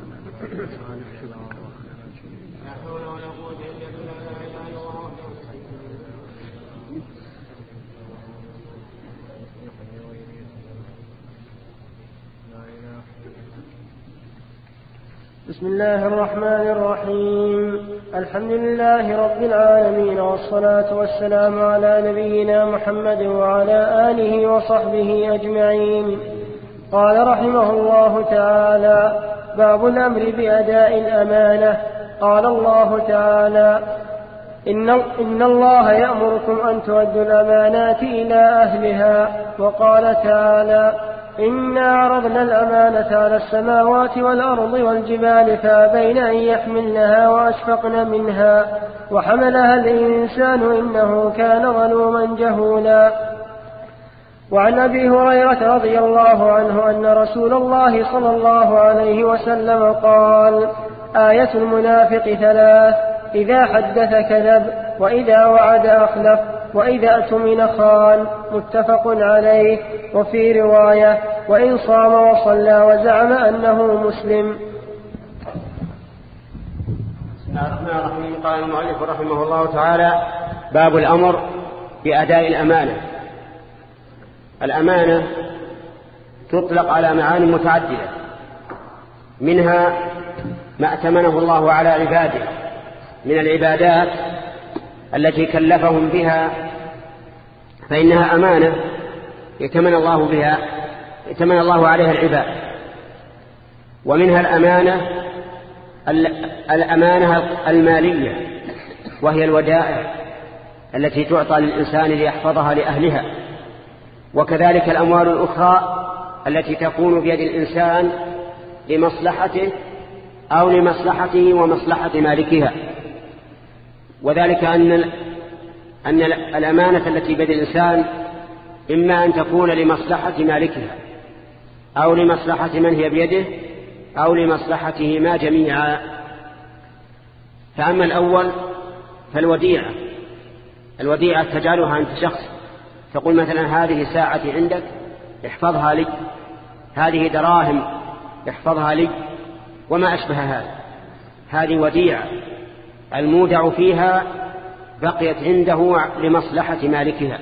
بسم الله الرحمن الرحيم. الحمد لله رب العالمين، والصلاة والسلام على نبينا محمد وعلى آله وصحبه أجمعين. قال رحمه الله تعالى: باب الأمر بأداء الأمانة. قال الله تعالى: إن الله يأمركم أن تؤدوا الأمانات إلى أهلها. وقال تعالى: إنا عرضنا الأمانة على السماوات والأرض والجبال فأبين أن يحملنها وأشفقن منها وحملها الإنسان إنه كان ظلوما جهولا. وعن أبي هريرة رضي الله عنه أن رسول الله صلى الله عليه وسلم قال: آية المنافق ثلاث: إذا حدث كذب، وإذا وعد أخلف، وإذا اؤتمن خان. متفق عليه. وفي رواية: وإن صام وصلى وزعم أنه مسلم. بسم الله الرحمن الرحيم. قال المؤلف رحمه الله تعالى: باب الأمر بأداء الأمانة. الأمانة تطلق على معاني متعددة، منها ما ائتمنه الله على عباده من العبادات التي كلفهم بها، فإنها أمانة ائتمن الله بها، ائتمن الله عليها العباد. ومنها الأمانة المالية، وهي الودائع التي تعطى للإنسان ليحفظها لأهلها. وكذلك الأموال الأخرى التي تكون بيد الإنسان لمصلحته أو لمصلحته ومصلحة مالكها. وذلك أن الأمانة التي بيد الإنسان إما أن تكون لمصلحة مالكها أو لمصلحة من هي بيده أو لمصلحتهما جميعا. فأما الأول فالوديعة تجعلها أنت شخص، تقول مثلا: هذه ساعتي عندك احفظها لي، هذه دراهم احفظها لي، وما أشبه هذا. هذه وديعة المودع فيها بقيت عنده لمصلحة مالكها.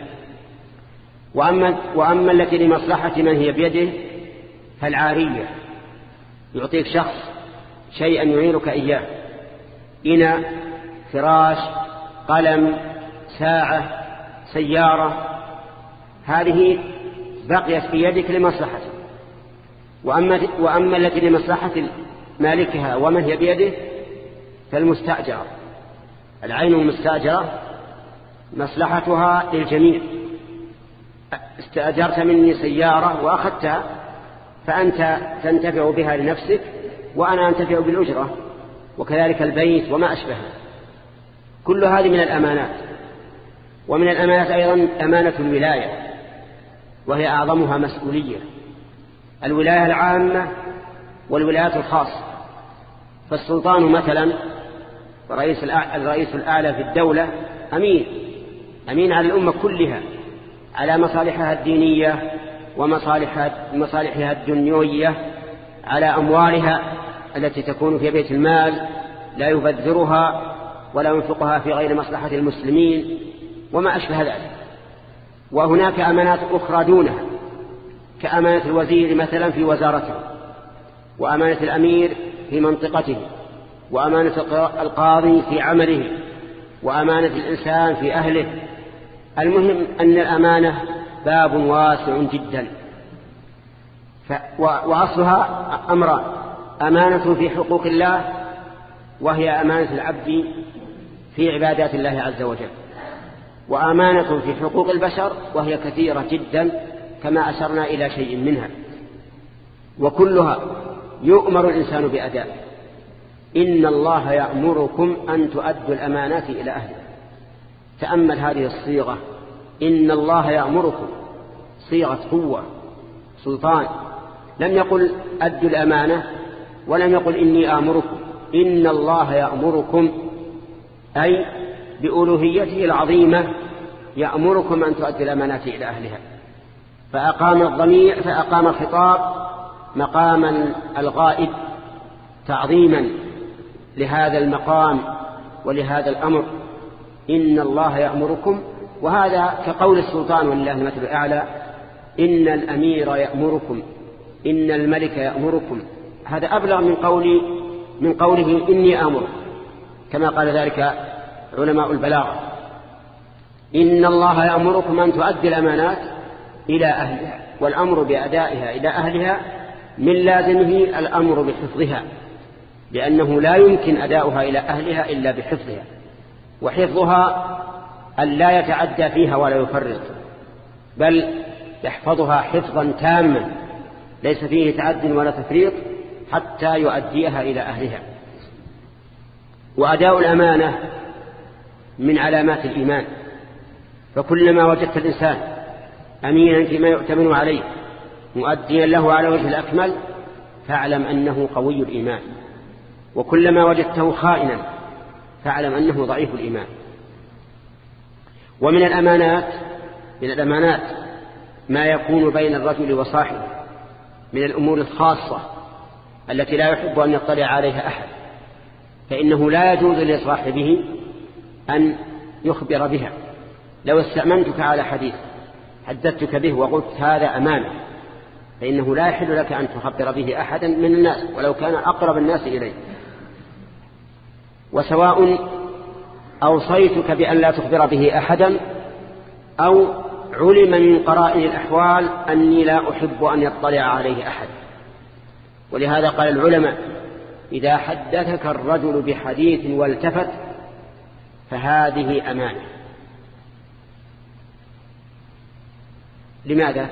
وأما التي لمصلحة من هي بيده فالعارية، يعطيك شخص شيئا يعيرك إياه: إناء، فراش، قلم، ساعة، سيارة، هذه بقيت في يدك لمصلحته. وأما التي لمصلحة مالكها ومن هي بيده فالمستأجرة، العين المستأجرة مصلحتها للجميع. استأجرت مني سيارة وأخذتها، فأنت تنتفع بها لنفسك وأنا أنتفع بالأجرة، وكذلك البيت وما أشبهه. كل هذه من الأمانات. ومن الأمانات أيضا أمانة الولاية، وهي أعظمها مسؤولية: الولاية العامة والولايات الخاصة. فالسلطان مثلا الرئيس الأعلى في الدولة أمين على الأمة كلها، على مصالحها الدينية ومصالحها الدنيوية، على أموالها التي تكون في بيت المال لا يبذرها ولا ينفقها في غير مصلحة المسلمين وما أشبه ذلك. وهناك أمانات أخرى دونها، كأمانة الوزير مثلا في وزارته، وأمانة الأمير في منطقته، وأمانة القاضي في عمله، وأمانة الإنسان في أهله. المهم أن الأمانة باب واسع جدا، وأصلها أمران: أمانة في حقوق الله، وهي أمانة العبد في عبادات الله عز وجل، وأمانة في حقوق البشر، وهي كثيرة جدا كما أشرنا إلى شيء منها، وكلها يؤمر الإنسان بأدائه. إن الله يأمركم أن تؤدوا الأمانات إلى أهلها. تأمل هذه الصيغة، إن الله يأمركم، صيغة قوة سلطان. لم يقل أدوا الأمانة، ولم يقل إني آمركم، إن الله يأمركم، أي بألوهيته العظيمة يأمركم أن تؤدوا الأمانات إلى أهلها. فأقام الخطاب مقام الغائب تعظيما لهذا المقام ولهذا الأمر، إن الله يأمركم. وهذا كقول السلطان ولله المثل الأعلى: إن الأمير يأمركم، إن الملك يأمركم. هذا أبلغ من قوله إني آمر، كما قال ذلك علماء البلاغة. إن الله يأمركم أن تؤدي الأمانات إلى أهلها، والأمر بأدائها إلى أهلها من لازمه الأمر بحفظها، لأنه لا يمكن أداؤها إلى أهلها إلا بحفظها، وحفظها أن لا يتعدى فيها ولا يفرط، بل يحفظها حفظا تاما ليس فيه تعد ولا تفريط حتى يؤديها إلى أهلها. وأداء الأمانة من علامات الإيمان، فكلما وجدت الإنسان أمينا فيما يؤتمن عليه مؤديا له على وجه الأكمل فاعلم أنه قوي الإيمان، وكلما وجدته خائنا فاعلم أنه ضعيف الإيمان. ومن الأمانات ما يكون بين الرجل وصاحبه من الأمور الخاصة التي لا يحب أن يطلع عليها أحد، فإنه لا يجوز لصاحبه أن يخبر بها. لو استأمنتك على حديث حدثتك به وقلت هذا أمانة، فإنه لا يحل لك أن تخبر به أحدا من الناس ولو كان أقرب الناس إليك. وسواء أوصيتك بأن لا تخبر به أحدا أو علم من قرائن الأحوال أني لا أحب أن يطلع عليه أحد. ولهذا قال العلماء: إذا حدثك الرجل بحديث والتفت فهذه أمانة. لماذا؟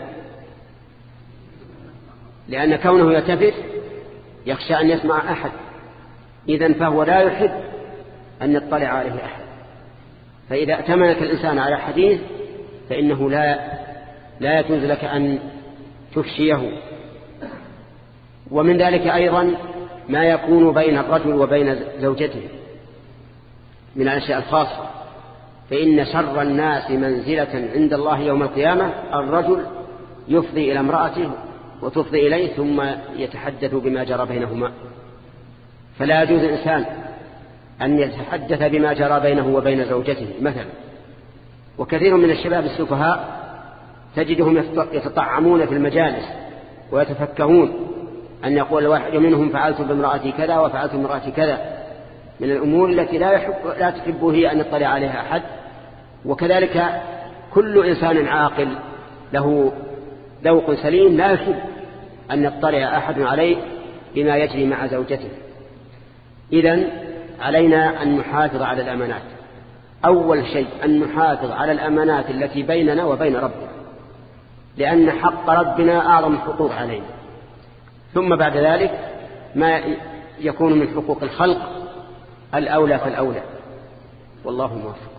لأن كونه يلتفت يخشى أن يسمع أحد، إذن فهو لا يحب أن يطلع عليه أحد. فإذا ائتمنك الإنسان على حديث فإنه لا يجوز لك أن تفشيه. ومن ذلك أيضا ما يكون بين الرجل وبين زوجته من الأشياء الخاصة، فإن شر الناس منزلة عند الله يوم القيامة الرجل يفضي إلى امرأته وتفضي إليه ثم يتحدث بما جرى بينهما. فلا يجوز الإنسان أن يتحدث بما جرى بينه وبين زوجته مثلا. وكثير من الشباب السفهاء تجدهم يتطعمون في المجالس ويتفكهون أن يقول الواحد منهم فعلت بامرأتي كذا وفعلت بامرأتي كذا، من الأمور التي لا تحب هي أن يطلع عليها أحد. وكذلك كل إنسان عاقل له ذوق سليم لا يحب أن يطلع أحد عليه بما يجري مع زوجته. إذن علينا أن نحافظ على الأمانات. أول شيء أن نحافظ على الأمانات التي بيننا وبين ربنا، لأن حق ربنا أعظم الحقوق علينا، ثم بعد ذلك ما يكون من حقوق الخلق الأولى فالأولى، والله موفق.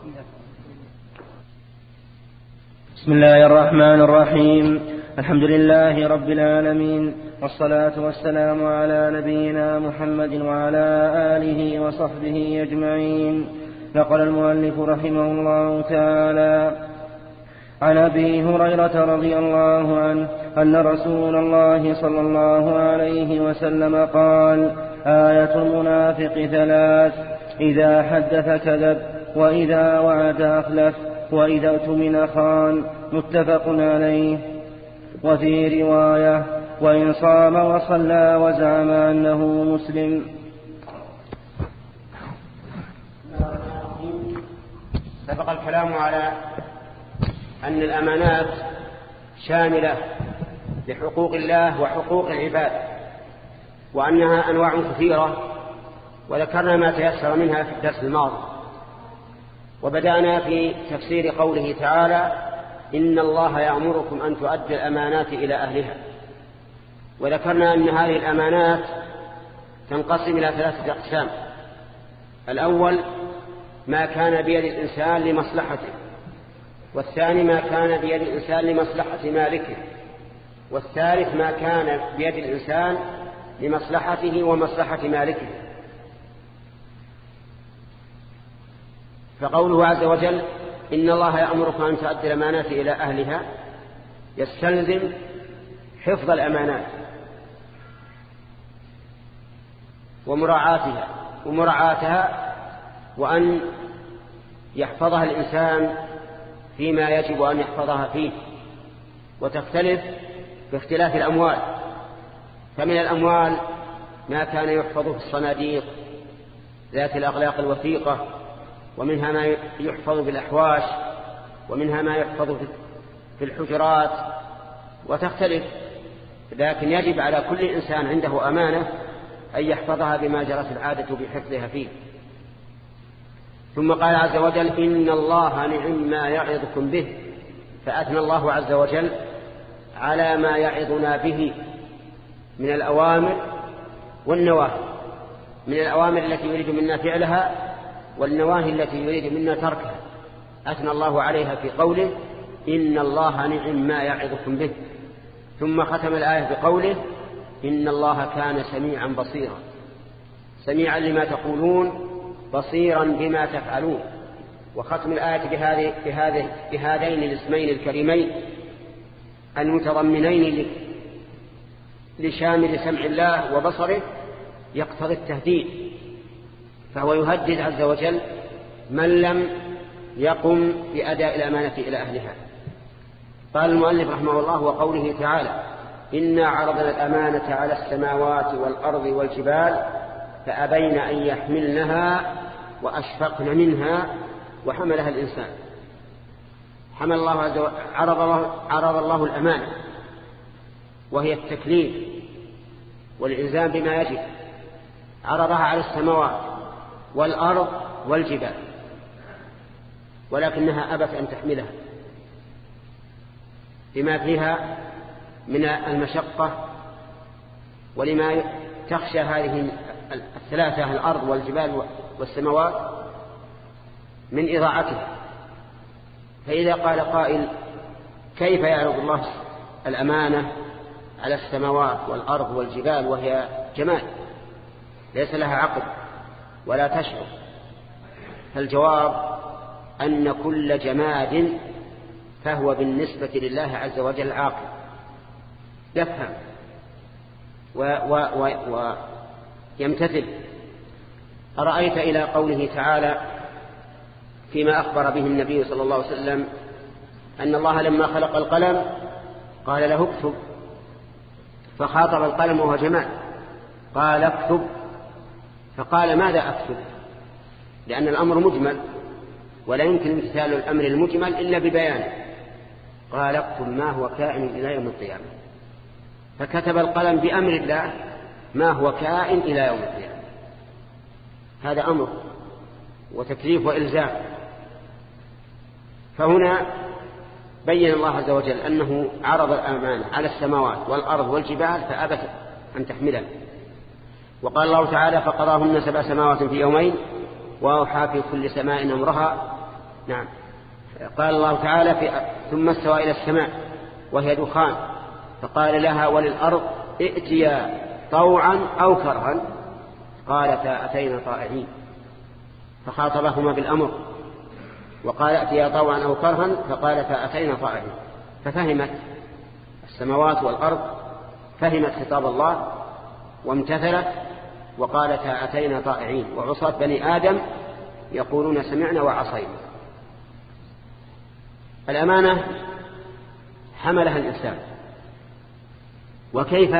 بسم الله الرحمن الرحيم. الحمد لله رب العالمين، والصلاة والسلام على نبينا محمد وعلى آله وصحبه أجمعين. نقل المؤلف رحمه الله تعالى عن أبي هريرة رضي الله عنه أن رسول الله صلى الله عليه وسلم قال: آية المنافق ثلاث: إذا حدث كذب، وإذا وعد أخلف، وإذا اؤتمن خان. متفق عليه. وفي رواية وإن صام وصلى وزعم أنه مسلم. سبق الكلام على أن الأمانات شاملة لحقوق الله وحقوق العباد، وأنها أنواع كثيرة، وذكرنا ما تيسر منها في الدرس الماضي. وبدأنا في تفسير قوله تعالى: إن الله يأمركم أن تؤدوا الأمانات إلى أهلها. وذكرنا أن هذه الأمانات تنقسم إلى 3 أقسام. الأول ما كان بيد الإنسان لمصلحته، والثاني ما كان بيد الإنسان لمصلحة مالكه، والثالث ما كان بيد الإنسان لمصلحته ومصلحة مالكه. فقوله عز وجل: إن الله يأمركم أن تؤدوا الأمانات إلى أهلها يستلزم حفظ الأمانات ومراعاتها، وأن يحفظها الإنسان فيما يجب أن يحفظها فيه. وتختلف باختلاف الأموال، فمن الأموال ما كان يحفظ في الصناديق ذات الأغلاق الوثيقة، ومنها ما يحفظ في الأحواش، ومنها ما يحفظ في الحجرات، وتختلف. لكن يجب على كل إنسان عنده أمانة أن يحفظها بما جرت العادة بحفظها فيه. ثم قال عز وجل: إن الله نعم ما يعظكم به. فأثنى الله عز وجل على ما يعظنا به من الأوامر والنواهي، من الأوامر التي يريد منا فعلها والنواهي التي يريد منا تركها. أثنى الله عليها في قوله: إن الله نعم ما يعظكم به. ثم ختم الآية بقوله: إن الله كان سميعا بصيرا، سميعا لما تقولون بصيرا بما تفعلون. وختم الآية بهذين الاسمين الكريمين المتضمنين لشامل سمع الله وبصره يقتضي التهديد، فهو يهدد عز وجل من لم يقم بأداء الأمانة إلى أهلها. قال المؤلف رحمه الله: وقوله تعالى: إنا عرضنا الأمانة على السماوات والأرض والجبال فأبين أن يحملنها وأشفقن منها وحملها الإنسان. حمل الله عز وجل، عرض الله الأمانة، وهي التكليف والإلزام بما يجب، عرضها على السماوات والأرض والجبال، ولكنها أبت أن تحملها لما فيها من المشقة، ولما تخشى هذه الثلاثة الأرض والجبال والسماوات من إضاعتها. فإذا قال قائل: كيف يعرض الله الأمانة على السماوات والأرض والجبال وهي جماد ليس لها عقل ولا تشعر؟ فالجواب أن كل جماد فهو بالنسبة لله عز وجل عاقل، يفهم ويمتثل. أرأيت إلى قوله تعالى فيما أخبر به النبي صلى الله عليه وسلم أن الله لما خلق القلم قال له اكتب، فخاطب القلم وهو جماد قال اكتب، فقال ماذا أكتب؟ لأن الأمر مجمل ولا يمكن امتثال الأمر المجمل إلا ببيانه. قال اكتب ما هو كائن إلى يوم القيامة، فكتب القلم بأمر الله ما هو كائن إلى يوم القيامة. هذا أمر وتكليف وإلزام. فهنا بين الله عز وجل أنه عرض الأمانة على السماوات والأرض والجبال فأبت أن تحملها. وقال الله تعالى: فقضاهن 7 سماوات في يومين وأوحى في كل سماء أمرها. نعم. قال الله تعالى: ثم استوى إلى السماء وهي دخان فقال لها وللأرض ائتيا طوعا أو كرها قالتا أتينا طائعين، فخاطبهما بالأمر، وقال ائتيا طوعا أو كرها فقالتا أتينا طائعين. ففهمت السماوات والأرض، فهمت خطاب الله وامتثلت وقالتا أتينا طائعين. وعصاة بني آدم يقولون سمعنا وعصينا. الأمانة حملها الإنسان وكيف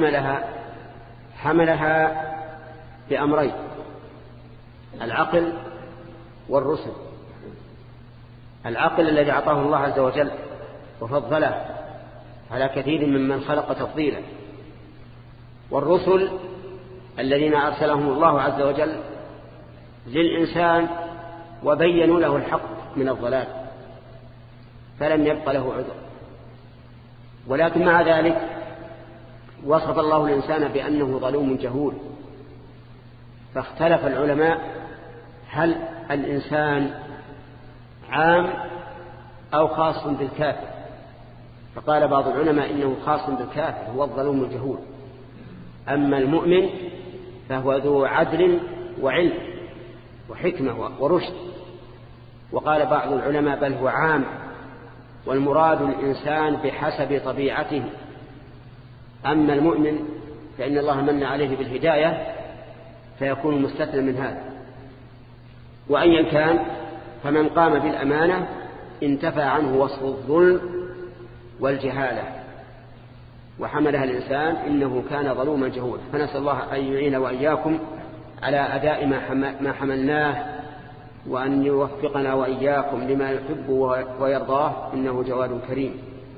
حملها بأمرين: العقل والرسل. العقل الذي أعطاه الله عز وجل وفضله على كثير ممن خلق تفضيلا، والرسل الذين أرسلهم الله عز وجل للإنسان وبينوا له الحق من الضلال، فلم يبق له عذر. ولكن مع ذلك وصف الله الإنسان بأنه ظلوم جهول، فاختلف العلماء هل الإنسان عام أو خاص بالكافر. فقال بعض العلماء إنه خاص بالكافر، هو الظلوم الجهول، أما المؤمن فهو ذو عدل وعلم وحكمة ورشد. وقال بعض العلماء بل هو عام، والمراد الإنسان بحسب طبيعته، أما المؤمن فإن الله من عليه بالهداية فيكون مستثنى من هذا. وأيا كان فمن قام بالأمانة انتفى عنه وصف الظلم والجهالة وحملها الإنسان إنه كان ظلوما جهولا. فنسأل الله أن يعين وإياكم على أداء ما حملناه، وأن يوفقنا وإياكم لما يحب ويرضاه، إنه جواد كريم.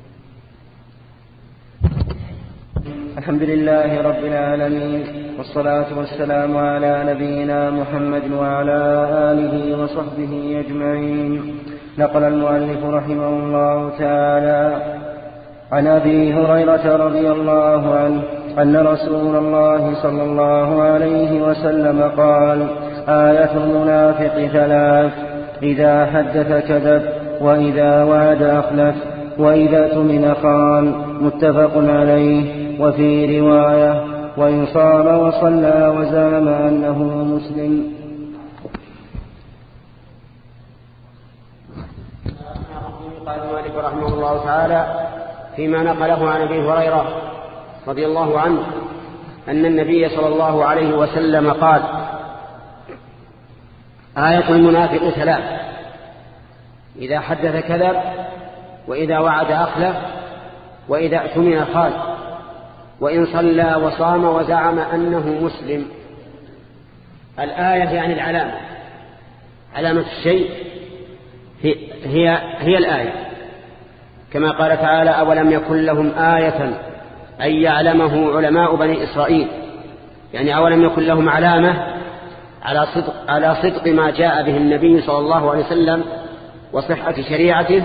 الحمد لله رب العالمين، والصلاة والسلام على نبينا محمد وعلى آله وصحبه أجمعين. نقل المؤلف رحمه الله تعالى عن أبي هريرة رضي الله عنه أن رسول الله صلى الله عليه وسلم قال: آية المنافق ثلاث: إذا حدث كذب، وإذا وعد أخلف، وإذا اؤتمن خان. متفق عليه. وفي رواية: وإن صام وصلى وزعم أنه مسلم. قال المؤلف رحمه الله تعالى فيما نقله عن أبي هريرة رضي الله عنه أن النبي صلى الله عليه وسلم قال: آية المنافق ثلاث: إذا حدث كذب، وإذا وعد أخلف، وإذا اؤتمن خان، وإن صلى وصام وزعم أنه مسلم. الآية يعني العلامة، علامة الشيء هي الآية، كما قال تعالى: أولم يكن لهم آية أن يعلمه علماء بني إسرائيل. يعني أولم يكن لهم علامة على صدق ما جاء به النبي صلى الله عليه وسلم وصحة شريعته،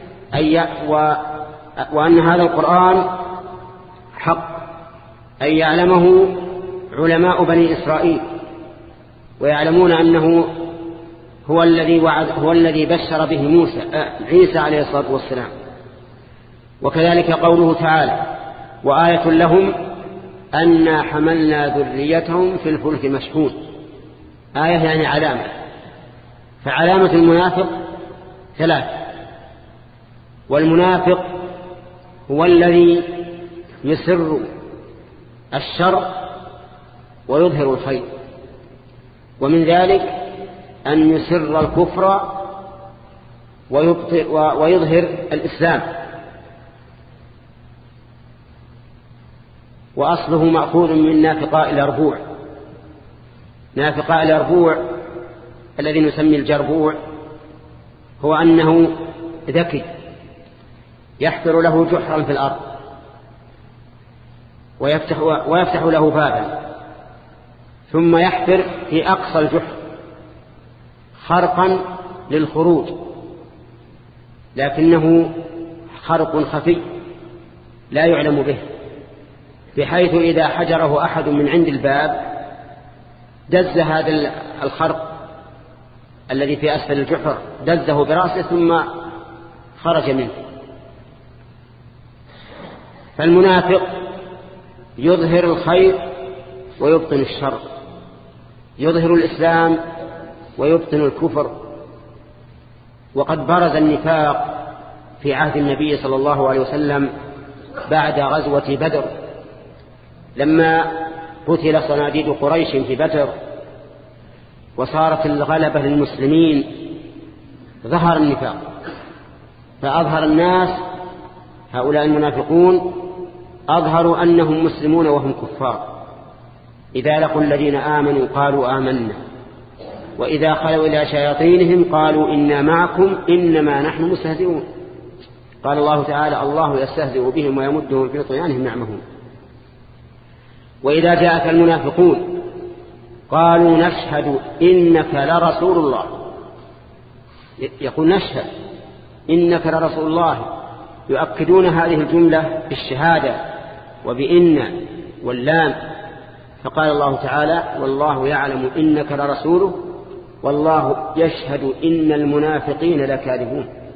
وأن هذا القرآن حق، أن يعلمه علماء بني إسرائيل، ويعلمون أنه هو الذي بشر به عيسى عليه الصلاة والسلام. وكذلك قوله تعالى: وآية لهم أنا حملنا ذريتهم في الفلك مشحون. آية يعني علامة. فعلامة المنافق ثلاث: والمنافق هو الذي يسر الشر ويظهر الخير، ومن ذلك أن يسر الكفر ويظهر الإسلام. وأصله مأخوذ من نافقاء الأربوع. نافقاء الأربوع الذي نسمي الجربوع هو أنه ذكي يحفر له جحرا في الأرض ويفتح له بابا، ثم يحفر في أقصى الجحر خرقا للخروج، لكنه خرق خفي لا يعلم به، بحيث إذا حجره أحد من عند الباب دز هذا الخرق الذي في أسفل الجحر، دزه برأسه ثم خرج منه. فالمنافق يظهر الخير ويبطن الشر، يظهر الإسلام ويبطن الكفر. وقد برز النفاق في عهد النبي صلى الله عليه وسلم بعد غزوة بدر، لما قتل صناديد قريش في بدر وصارت الغلبة للمسلمين، ظهر النفاق، فأظهر الناس هؤلاء المنافقون أظهروا أنهم مسلمون وهم كفار. إذا لقوا الذين آمنوا قالوا آمنا، وإذا خلوا إلى شياطينهم قالوا إنا معكم إنما نحن مستهزئون. قال الله تعالى: الله يستهزئ بهم ويمدهم في طغيانهم يعمهون. وإذا جاءك المنافقون قالوا نشهد إنك لرسول الله، يقول نشهد إنك لرسول الله، يؤكدون هذه الجملة بالشهادة وبإن واللام. فقال الله تعالى: والله يعلم إنك لرسوله والله يشهد إن المنافقين لكاذبون.